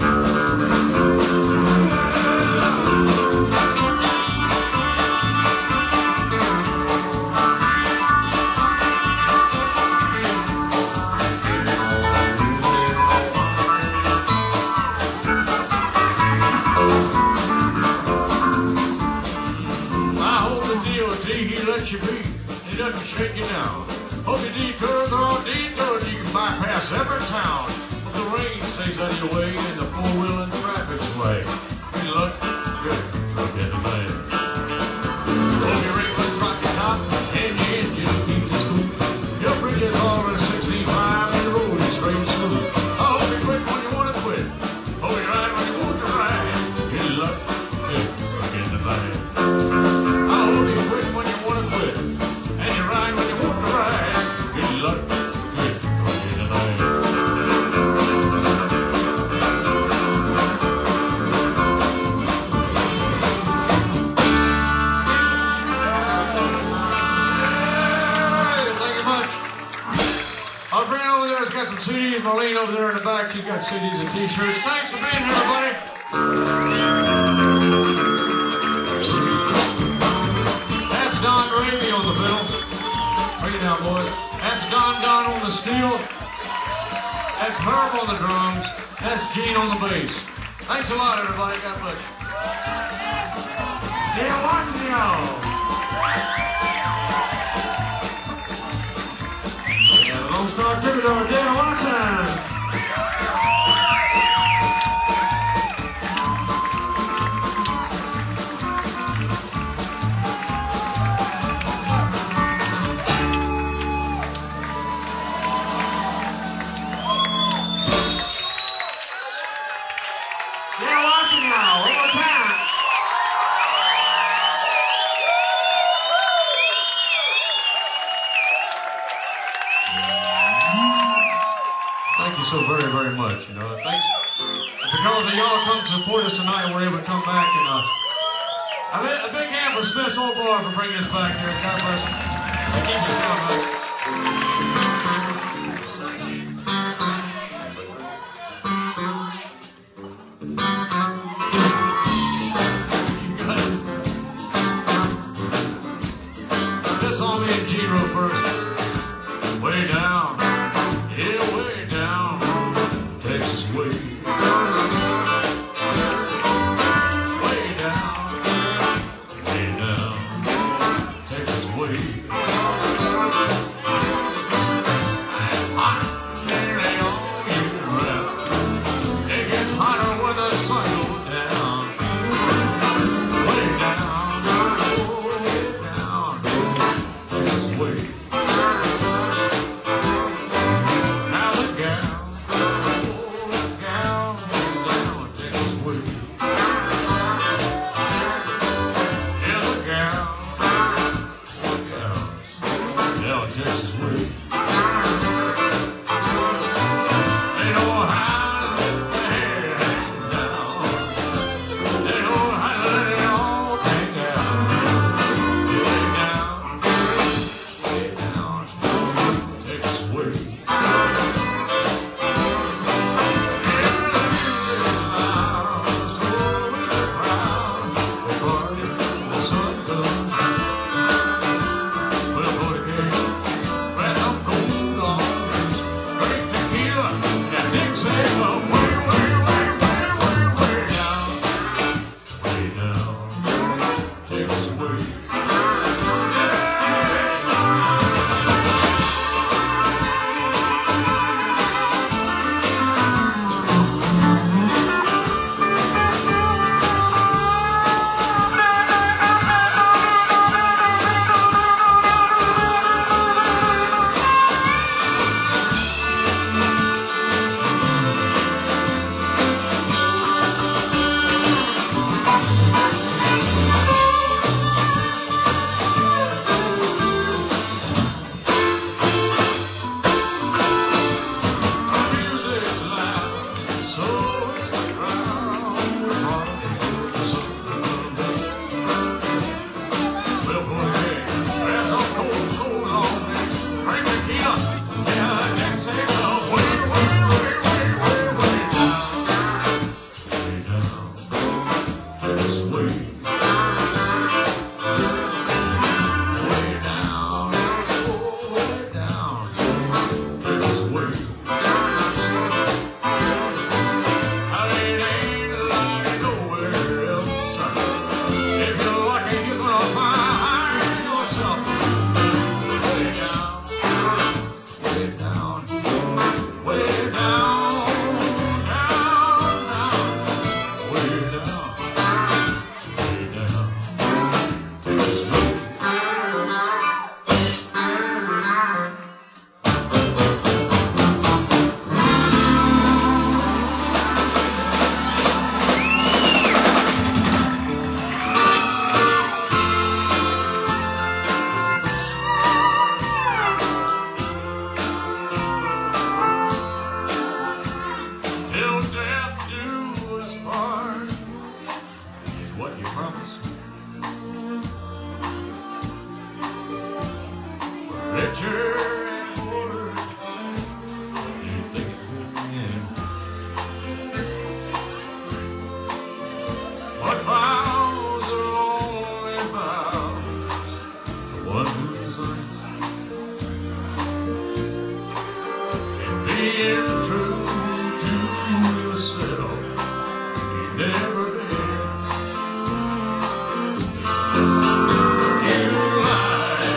I hope the D O T he lets you be. He doesn't shake you down. Hope your detours are all detours. You can bypass every town. Hope the rain stays out of your way and the four-wheeling traffic's way. Good luck, good luck at tonight. Hope your ring looks like a top and your engine keeps it cool. Your bridges all are sixty-five and the road is straight and smooth. I hope you quit when you want to quit. Hope you ride when you want to ride. Good luck, good luck at tonight. I hope you quit when you want to quit, and you ride when you want to ride. Good luck, good luck tonight. Our friend over there's got some C Ds. Marlene over there in the back, she's got C Ds and T-shirts. Thanks for being here, everybody. boys. That's Don Don on the steel. That's Herb on the drums. That's Gene on the bass. Thanks a lot, everybody. God bless you. Yeah, watching y'all. Yeah, the Lone Star Troubadour, Dale Watson. So very, very much, you know. Thanks. Because of y'all come to support us tonight, we're able to come back and uh, a, big, a big hand for Smith's Old Bar for bringing us back here. God bless them. They keep us coming. This on me and Gene real first. Way down. Yeah, way down. Texas way. Way down. Way down. Texas way. It's hot nearly all year round. It gets hotter when the sun goes down. Way down. Way down. Texas way. They know how to never did. You lie.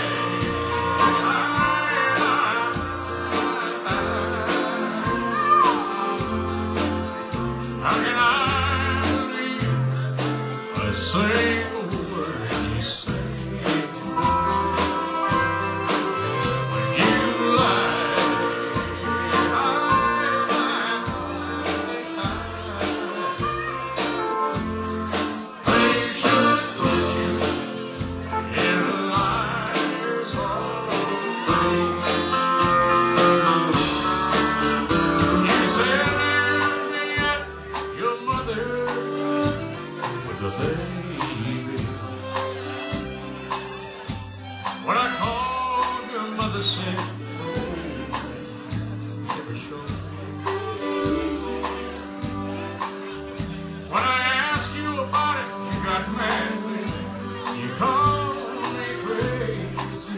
How can I believe a single word you say? You lie. They should put you in a liar's hole. You said me at your mother with a baby. When I called your mother said, oh, never showed. When I asked you about it, you got mad with me. You called me crazy.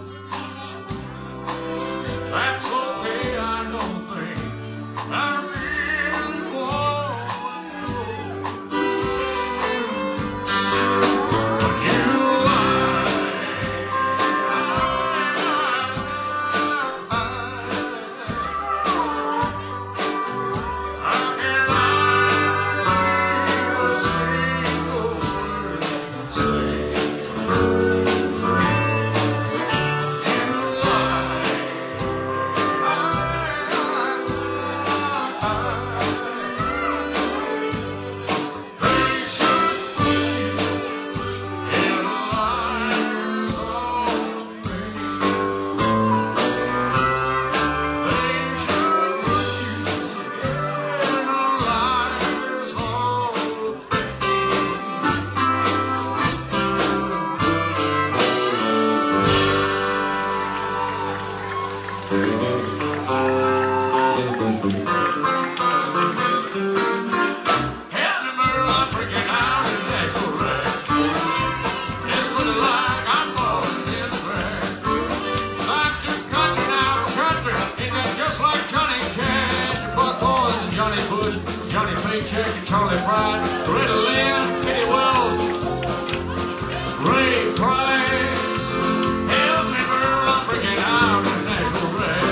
That's okay, I don't think I really want to. You Johnny Paycheck and Charlie Pride, Loretta Lynn, Kitty Wells, Ray Price. Help me, girl, I'm breaking out in Nashville Ray.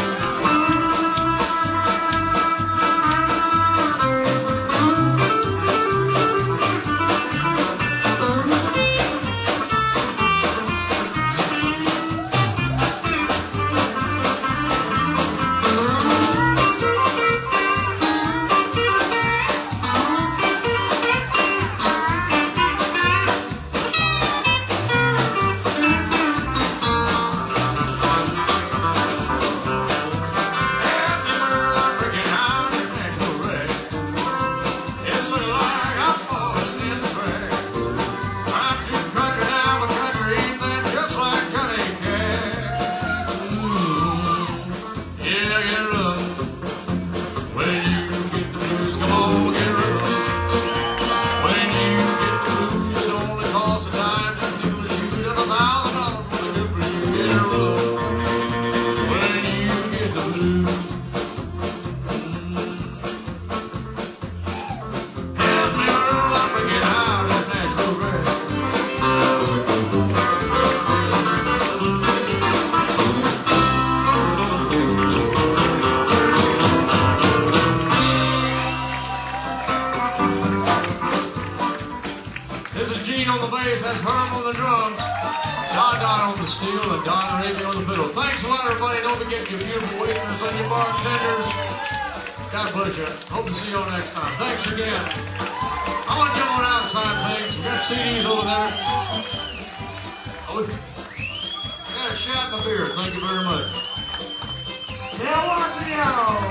On the bass, that's Herm on the drums, Don Don on the steel, and Don Raby on the fiddle. Thanks a lot, everybody. Don't forget your beautiful waiters and your bartenders. God bless you. Hope to see you all next time. Thanks again. I want to jump on outside things. We got C Ds over there. Oh, we got a shot in the beer. Thank you very much. Now watch y'all.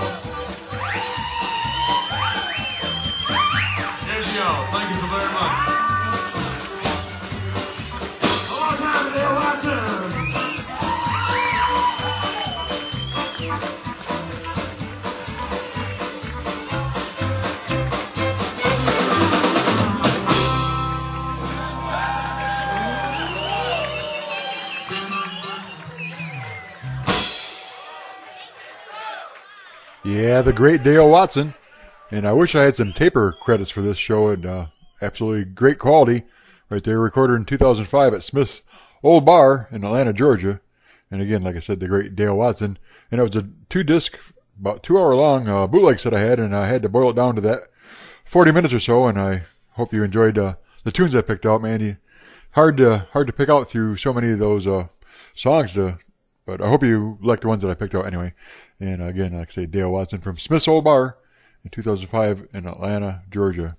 There's y'all. Thank you so very much. Yeah, the great Dale Watson. And I wish I had some taper credits for this show, and uh, absolutely great quality right there, recorded in two thousand five at Smith's Old Bar in Atlanta, Georgia. And again, like I said, the great Dale Watson. And it was a two-disc, about two-hour-long uh, bootleg set I had, and I had to boil it down to that forty minutes or so, and I hope you enjoyed uh, the tunes I picked out, man. You, hard to hard to pick out through so many of those uh, songs, to, but I hope you like the ones that I picked out anyway. And again, like I say, Dale Watson from Smith's Old Bar in two thousand five in Atlanta, Georgia.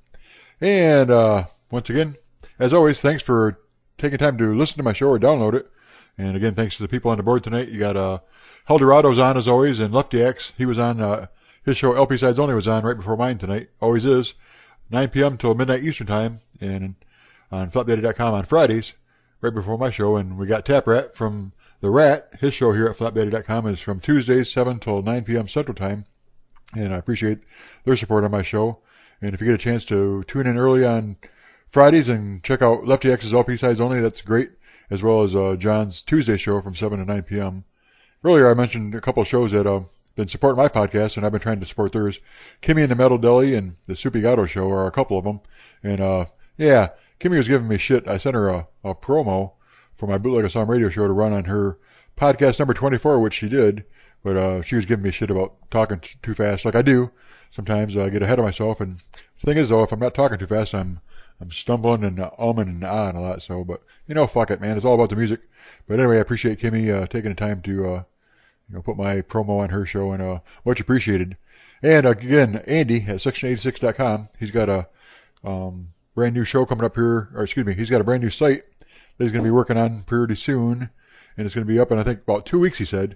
And uh, once again, as always, thanks for taking time to listen to my show or download it. And again, thanks to the people on the board tonight. You got uh, Heldorado's on as always, and Lefty X. He was on, uh, his show L P Sides Only was on right before mine tonight. Always is. nine p.m. till midnight Eastern time, and on flap daddy dot com on Fridays, right before my show. And we got Tap Rat from The Rat. His show here at flap daddy dot com is from Tuesdays, seven till nine p.m. Central Time. And I appreciate their support on my show. And if you get a chance to tune in early on Fridays and check out Lefty X's L P Sides Only, that's great. As well as uh, John's Tuesday show from seven to nine p.m. Earlier I mentioned a couple of shows that have uh, been supporting my podcast, and I've been trying to support theirs. Kimmy and the Metal Deli and the Soupy Gatto show are a couple of them. And uh, yeah, Kimmy was giving me shit. I sent her a, a promo for my Bootleg of Song radio show to run on her podcast number twenty-four, which she did. But uh, she was giving me shit about talking t- too fast, like I do. Sometimes I get ahead of myself. And the thing is, though, if I'm not talking too fast, I'm I'm stumbling and uh, umming and ahhing a lot. So, but you know, fuck it, man. It's all about the music. But anyway, I appreciate Kimmy uh, taking the time to uh, you know put my promo on her show, and uh, much appreciated. And uh, again, Andy at section eighty-six dot com. He's got a um, brand new show coming up here, or excuse me, he's got a brand new site that he's going to be working on pretty soon, and it's going to be up in I think about two weeks. He said,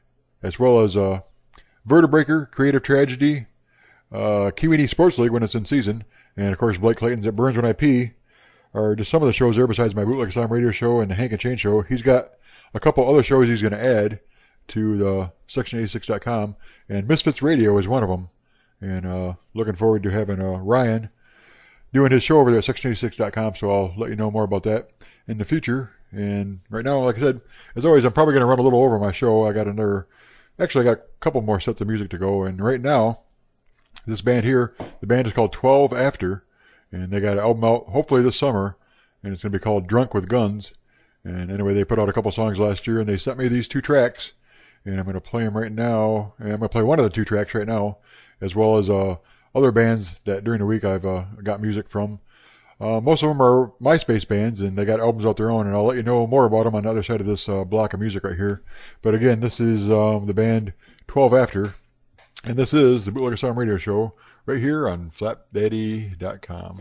as well as uh, Vertebreaker, Creative Tragedy, uh, Kiwi Sports League when it's in season. And, of course, Blake Clayton's at Burns When I Pee are just some of the shows there besides my Bootleg Slam radio show and the Hank and Chain show. He's got a couple other shows he's going to add to the section eighty-six dot com. And Misfits Radio is one of them. And uh, looking forward to having uh, Ryan doing his show over there at section eighty-six dot com. So I'll let you know more about that in the future. And right now, like I said, as always, I'm probably going to run a little over my show. I got another, actually I got a couple more sets of music to go. And right now, this band here, the band is called twelve After, and they got an album out hopefully this summer, and it's going to be called Drunk with Guns. And anyway, they put out a couple songs last year, and they sent me these two tracks, and I'm going to play them right now. And I'm going to play one of the two tracks right now, as well as uh, other bands that during the week I've uh, got music from. Uh, most of them are MySpace bands, and they got albums out their own, and I'll let you know more about them on the other side of this uh, block of music right here. But again, this is um, the band twelve After. And this is the Bootleg of Song radio show right here on flap daddy dot com.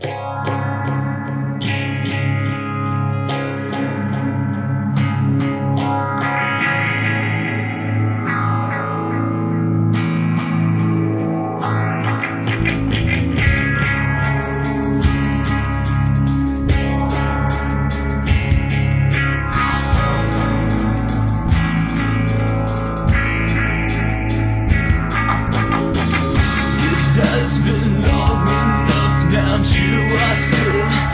It's been long enough now to us still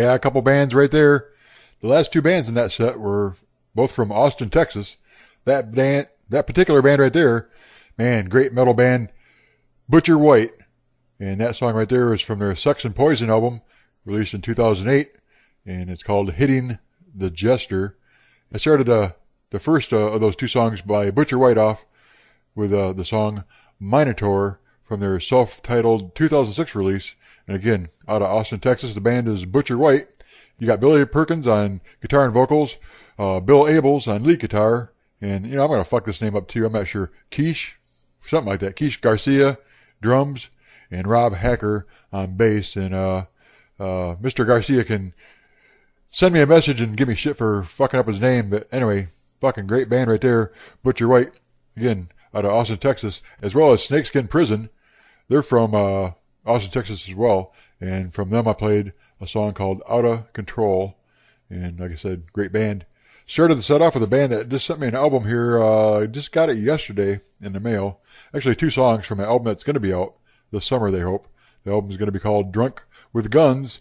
Yeah, a couple bands right there. The last two bands in that set were both from Austin, Texas. That band, that particular band right there, man, great metal band, Butcher White. And that song right there is from their Sex and Poison album, released in two thousand eight. And it's called Hitting the Jester. I started uh, the first uh, of those two songs by Butcher White off with uh, the song Minotaur from their self-titled two thousand six release. And again, out of Austin, Texas, the band is Butcher White. You got Billy Perkins on guitar and vocals, uh, Bill Abels on lead guitar, and, you know, I'm going to fuck this name up too, I'm not sure, Keish, something like that, Keish Garcia, drums, and Rob Hacker on bass. And uh, uh, Mister Garcia can send me a message and give me shit for fucking up his name, but anyway, fucking great band right there, Butcher White, again, out of Austin, Texas, as well as Snakeskin Prison. They're from uh, Austin, Texas as well, and from them I played a song called Outta Control, and like I said, great band. Started the set off with a band that just sent me an album here. uh, I just got it yesterday in the mail. Actually, two songs from an album that's going to be out this summer, they hope. The album is going to be called Drunk with Guns,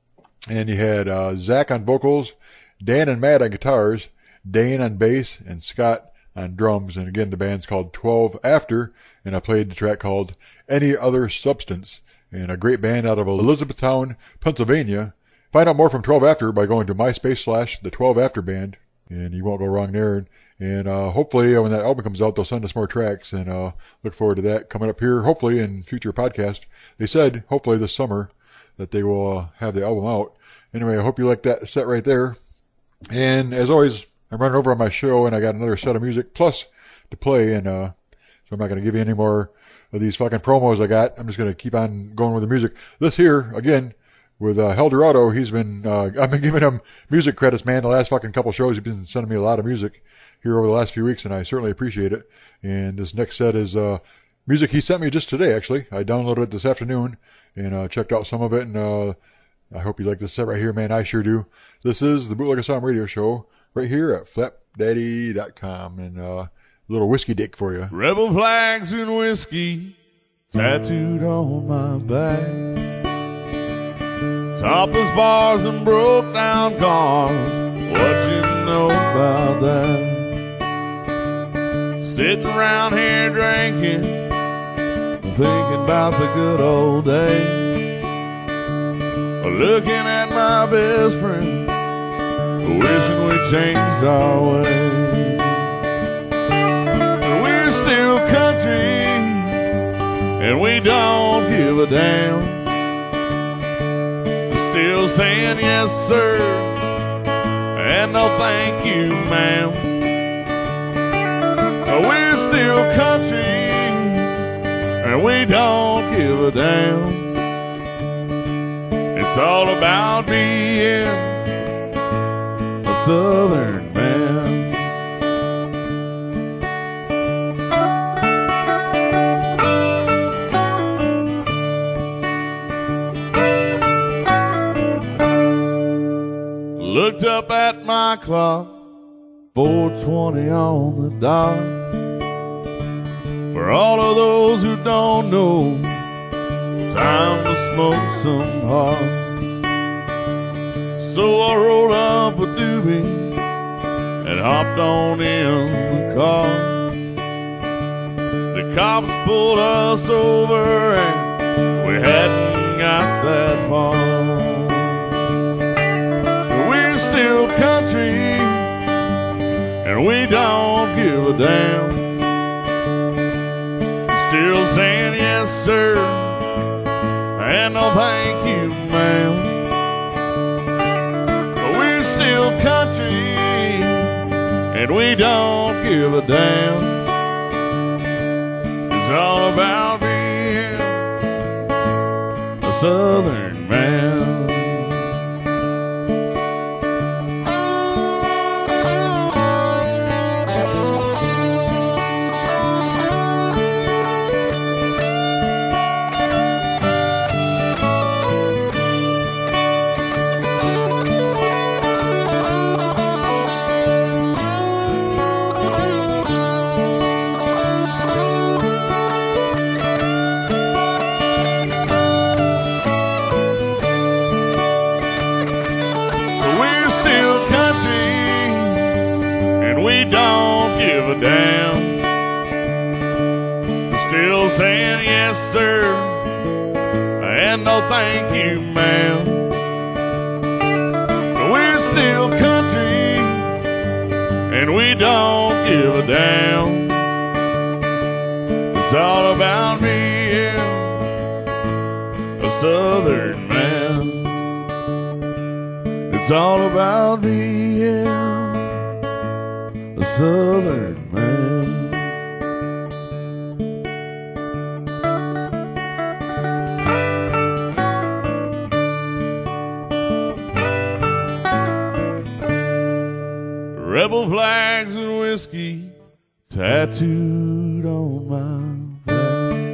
and you had uh, Zach on vocals, Dan and Matt on guitars, Dane on bass, and Scott on drums. And again, the band's called twelve After, and I played the track called Any Other Substance. And a great band out of Elizabethtown, Pennsylvania. Find out more from twelve After by going to MySpace slash the twelve After Band, and you won't go wrong there. And uh, hopefully when that album comes out, they'll send us more tracks, and uh, look forward to that coming up here, hopefully in future podcast. They said hopefully this summer that they will uh, have the album out. Anyway, I hope you like that set right there. And as always, I'm running over on my show, and I got another set of music plus to play, and uh, so I'm not going to give you any more of these fucking promos I got. I'm just going to keep on going with the music. This here, again, with uh, Heldorado, he's been, uh, I've been giving him music credits, man, the last fucking couple shows. He's been sending me a lot of music here over the last few weeks, and I certainly appreciate it. And this next set is uh, music he sent me just today, actually. I downloaded it this afternoon and uh, checked out some of it, and uh, I hope you like this set right here, man. I sure do. This is the Bootleg Asylum Radio Show right here at flap daddy dot com, and uh, a little whiskey dick for you. Rebel flags and whiskey tattooed on my back, topless bars and broke down cars. What you know about that? Sitting around here drinking, thinking about the good old days. Looking at my best friend, wishing we changed our ways. We're still country, and we don't give a damn. Still saying yes, sir, and no thank you, ma'am. We're still country, and we don't give a damn. It's all about being a Southern man. Looked up at my clock, four twenty on the dot. For all of those who don't know, time to smoke some pot. So I rolled up a doobie and hopped on in the car. The cops pulled us over and we hadn't got that far. We're still country, and we don't give a damn. Still saying yes, sir, and no thank you, ma'am. We're still country, and we don't give a damn. It's all about being a Southern man. we don't give a damn. Still saying yes, sir, and no thank you, ma'am. We're still country, and we don't give a damn. It's all about me, yeah, a southern man. It's all about me, yeah, a southern man. Rebel flags and whiskey tattooed on my back.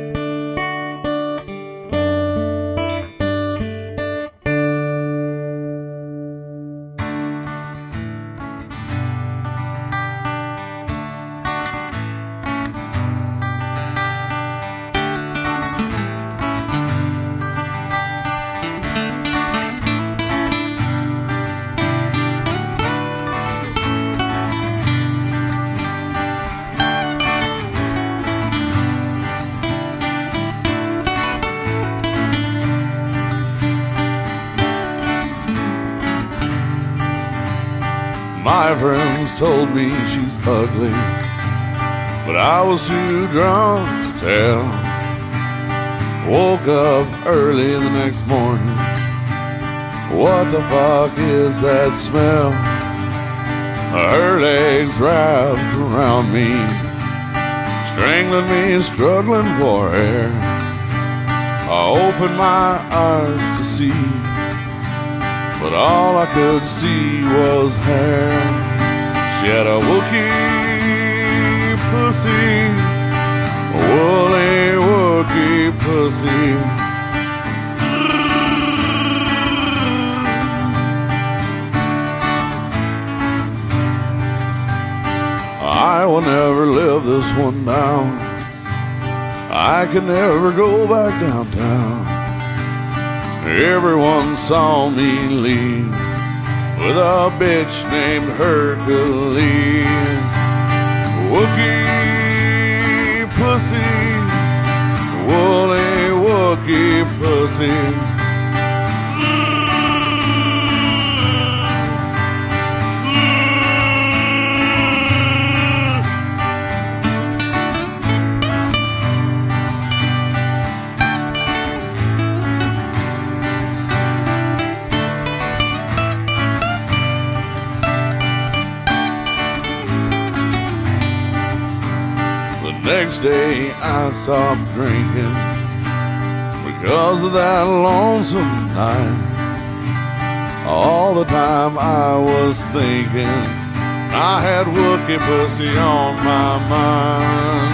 My friends told me she's ugly, but I was too drunk to tell. Woke up early the next morning. What the fuck is that smell? Her legs wrapped around me, strangling me, struggling for air. I opened my eyes to see, but all I could see was hair. She had a Wookiee pussy, a woolly Wookiee pussy. I will never live this one down. I can never go back downtown. Everyone saw me leave with a bitch named Hercules. Wookiee pussy, woolly Wookiee pussy. Next day I stopped drinking because of that lonesome night. All the time I was thinking I had Wookiee pussy on my mind.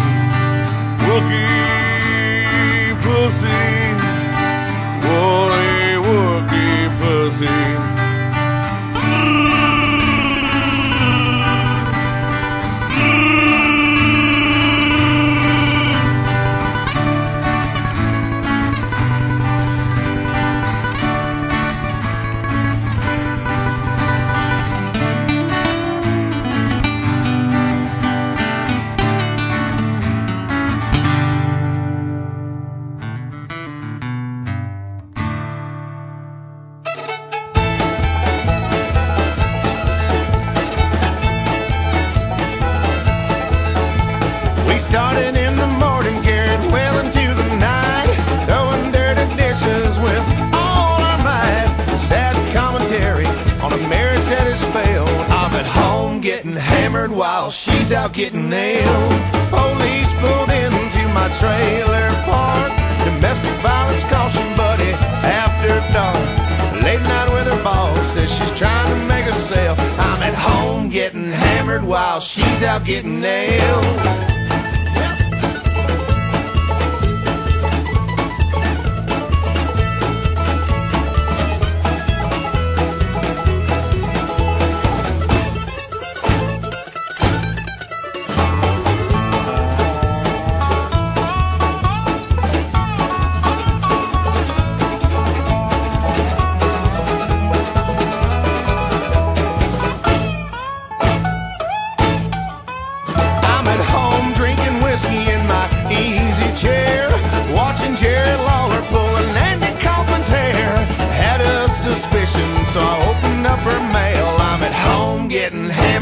Wookiee pussy, woolly Wookiee pussy. Started in the morning, carried well into the night, throwing dirty dishes with all our might. Sad commentary on the marriage that is failed. I'm at home getting hammered while she's out getting nailed. Police pulled into my trailer park. Domestic violence caution, buddy, after dark. Late night with her boss, says she's trying to make herself. I'm at home getting hammered while she's out getting nailed.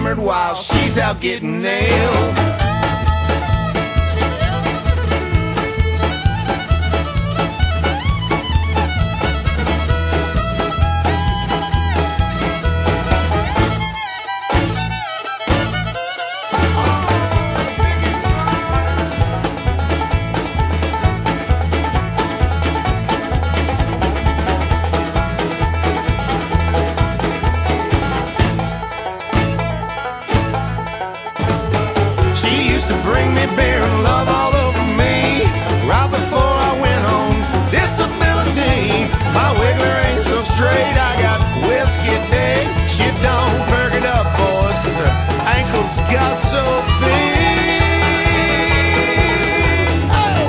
hammered while she's out getting nailed. Got so thin. Oh.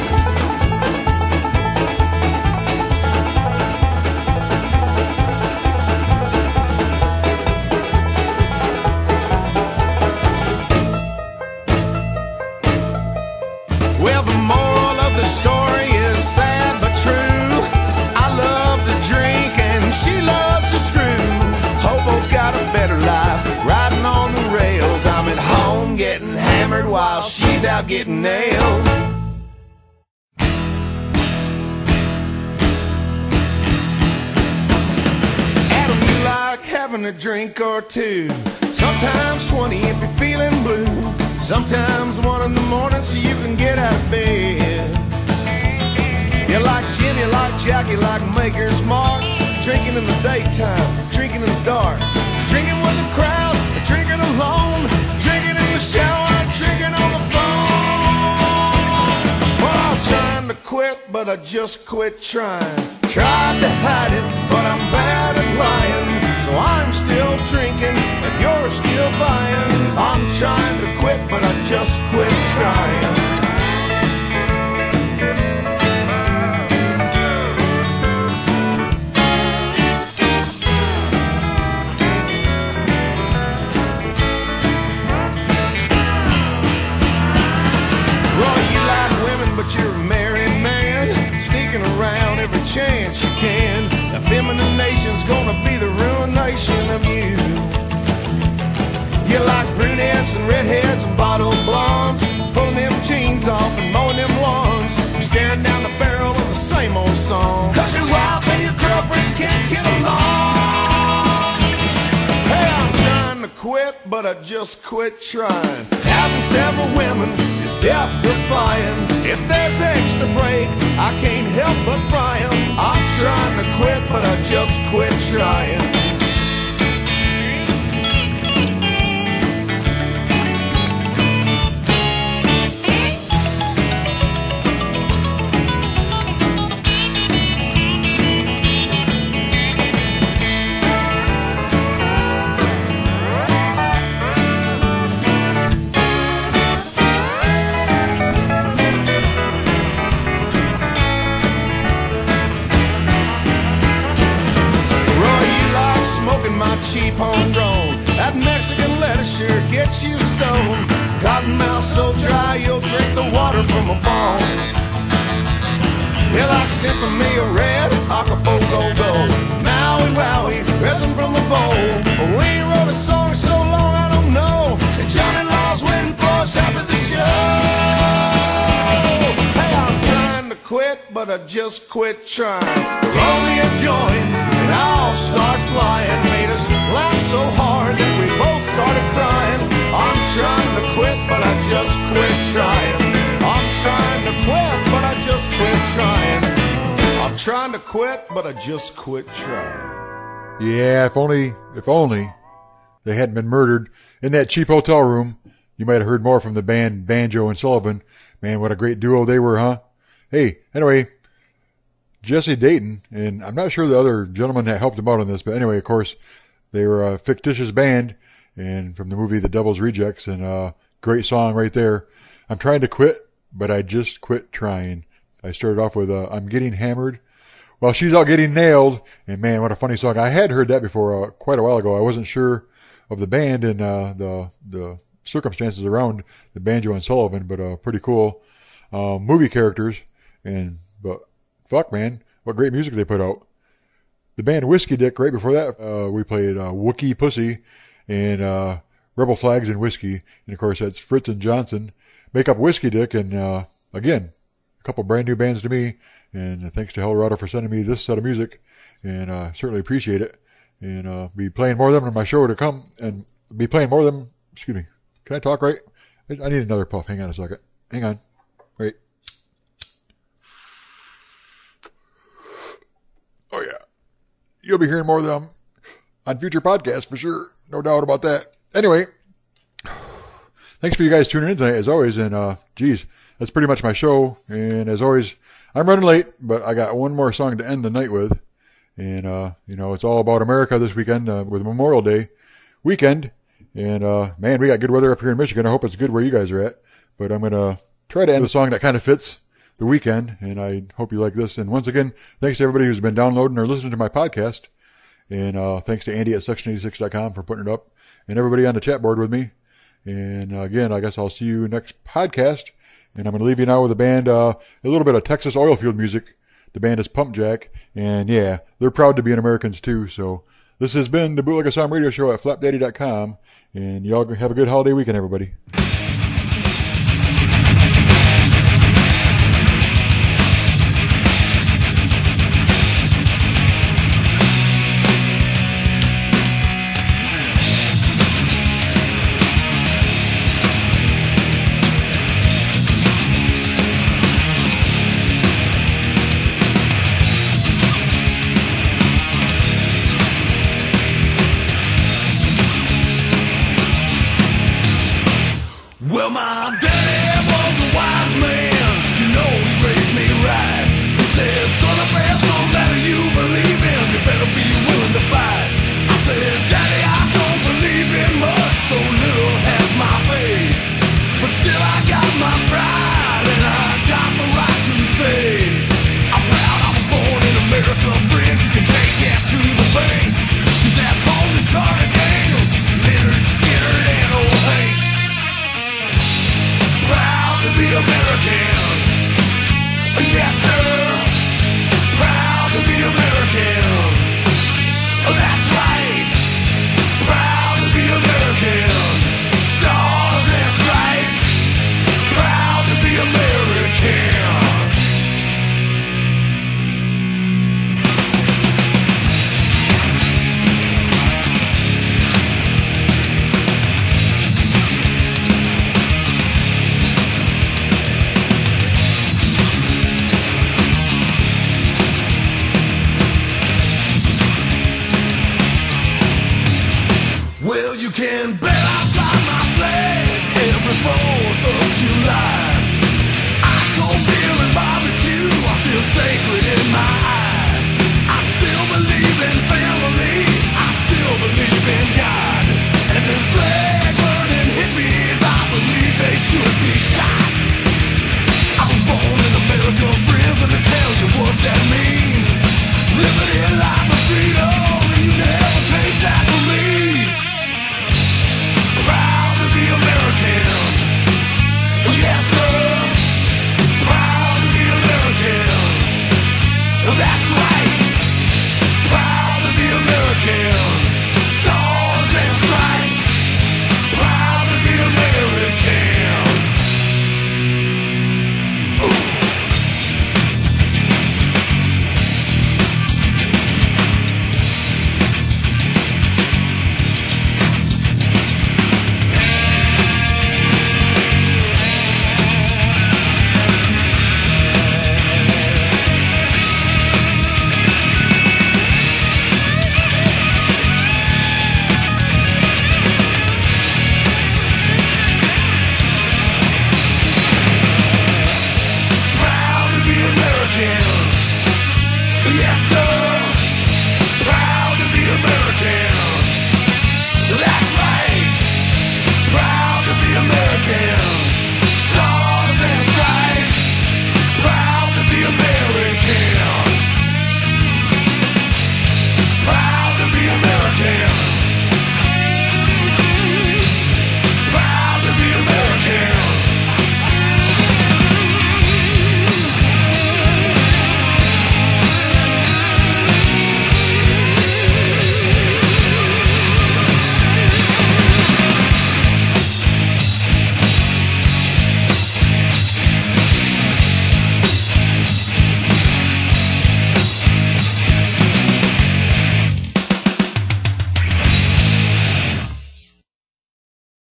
Well, the moral of the story is sad but true. I love to drink and she loves to screw. Hobo's got a better life, riding on the rails. I'm at home getting hammered while she's out getting nailed. Adam, you like having a drink or two, sometimes twenty if you're feeling blue, sometimes one in the morning so you can get out of bed. You like gin, you like Jack, you like Maker's Mark, drinking in the daytime, drinking in the dark, drinking with the crowd, drinking alone, drinking in the shower, drinking on the phone. Well, I'm trying to quit, but I just quit trying. Tried to hide it, but I'm bad at lying. So I'm still drinking, and you're still buying. I'm trying to quit, but I just quit trying. But you're a married man, sneaking around every chance you can. The feminine nation's gonna be the ruination of you. You like brunettes and redheads and bottle blondes, pulling them jeans off and mowing them lawns, staring down the barrel of the same old song. Cause your wife and your girlfriend can't get along. Hey, I'm trying to quit, but I just quit trying. Having several women is death defying. If there's extra break, I can't help but fry 'em. I'm trying to quit, but I just quit trying. Cheap homegrown, that Mexican lettuce sure gets you stoned. Cottonmouth so dry you'll drink the water from a bone. You like Sensimilla Red, Acapulco Gold, Maui Wowie, resin from the bowl. We ain't wrote a song so long I don't know, and Johnny Law's waiting for us after the show. Hey, I'm trying to quit, but I just quit trying. Roll me a joint and I'll start flying. Made us laugh so hard that we both started crying. I'm trying to quit, but I just quit trying. I'm trying to quit, but I just quit trying. I'm trying to quit, but I just quit trying. Yeah, if only, if only they hadn't been murdered in that cheap hotel room. You might have heard more from the band Banjo and Sullivan. Man, what a great duo they were, huh? Hey, anyway, Jesse Dayton, and I'm not sure the other gentleman that helped him out on this, but anyway, of course, they were a fictitious band, and from the movie The Devil's Rejects, and uh great song right there. I'm trying to quit, but I just quit trying. I started off with uh, I'm Getting Hammered while she's out getting nailed, and man, what a funny song. I had heard that before uh, quite a while ago. I wasn't sure of the band and uh the the circumstances around the Banjo and Sullivan, but uh pretty cool uh, movie characters. And but fuck, man, what great music they put out. The band Whiskey Dick, right before that, uh, we played uh, Wookie Pussy, and uh, Rebel Flags and Whiskey. And of course, that's Fritz and Johnson. Make up Whiskey Dick. And uh, again, a couple brand new bands to me. And thanks to Helrado for sending me this set of music. And uh, certainly appreciate it. And uh, be playing more of them on my show to come. And be playing more of them. Excuse me. Can I talk right? I need another puff. Hang on a second. Hang on. Wait. Oh, yeah. You'll be hearing more of them on future podcasts for sure. No doubt about that. Anyway, thanks for you guys tuning in tonight as always. And, uh, geez, that's pretty much my show. And as always, I'm running late, but I got one more song to end the night with. And, uh, you know, it's all about America this weekend, uh, with Memorial Day weekend. And, uh, man, we got good weather up here in Michigan. I hope it's good where you guys are at. But I'm going to try to end with a song that kind of fits the weekend. And I hope you like this. And once again, thanks to everybody who's been downloading or listening to my podcast. And, uh, thanks to Andy at section eighty-six dot com for putting it up and everybody on the chat board with me. And uh, again, I guess I'll see you next podcast. And I'm going to leave you now with a band, uh, a little bit of Texas oil field music. The band is Pump Jack. And yeah, they're proud to be an Americans too. So this has been the Bootleg Asylum Radio Show at flap daddy dot com. And y'all have a good holiday weekend, everybody. Well, my daddy was a wise man, you know he raised me right. He said, son, if there's something that you believe in, you better be willing to fight. I said, Daddy, I don't believe in much, so little has my faith. But still I got my pride, and I got the right to say, I'm proud I was born in America, friends, you can take that to the bank. Cause that's home to Charlie Daniels, Leonard Skinner, and old Hank. Proud to be American. Yes, sir. Proud to be American. That's right. Proud to be American. Stars and stripes. Proud to be American. Well, you can bet I fly my flag every fourth of July. Ice cold beer and barbecue are still sacred in my eye. I still believe in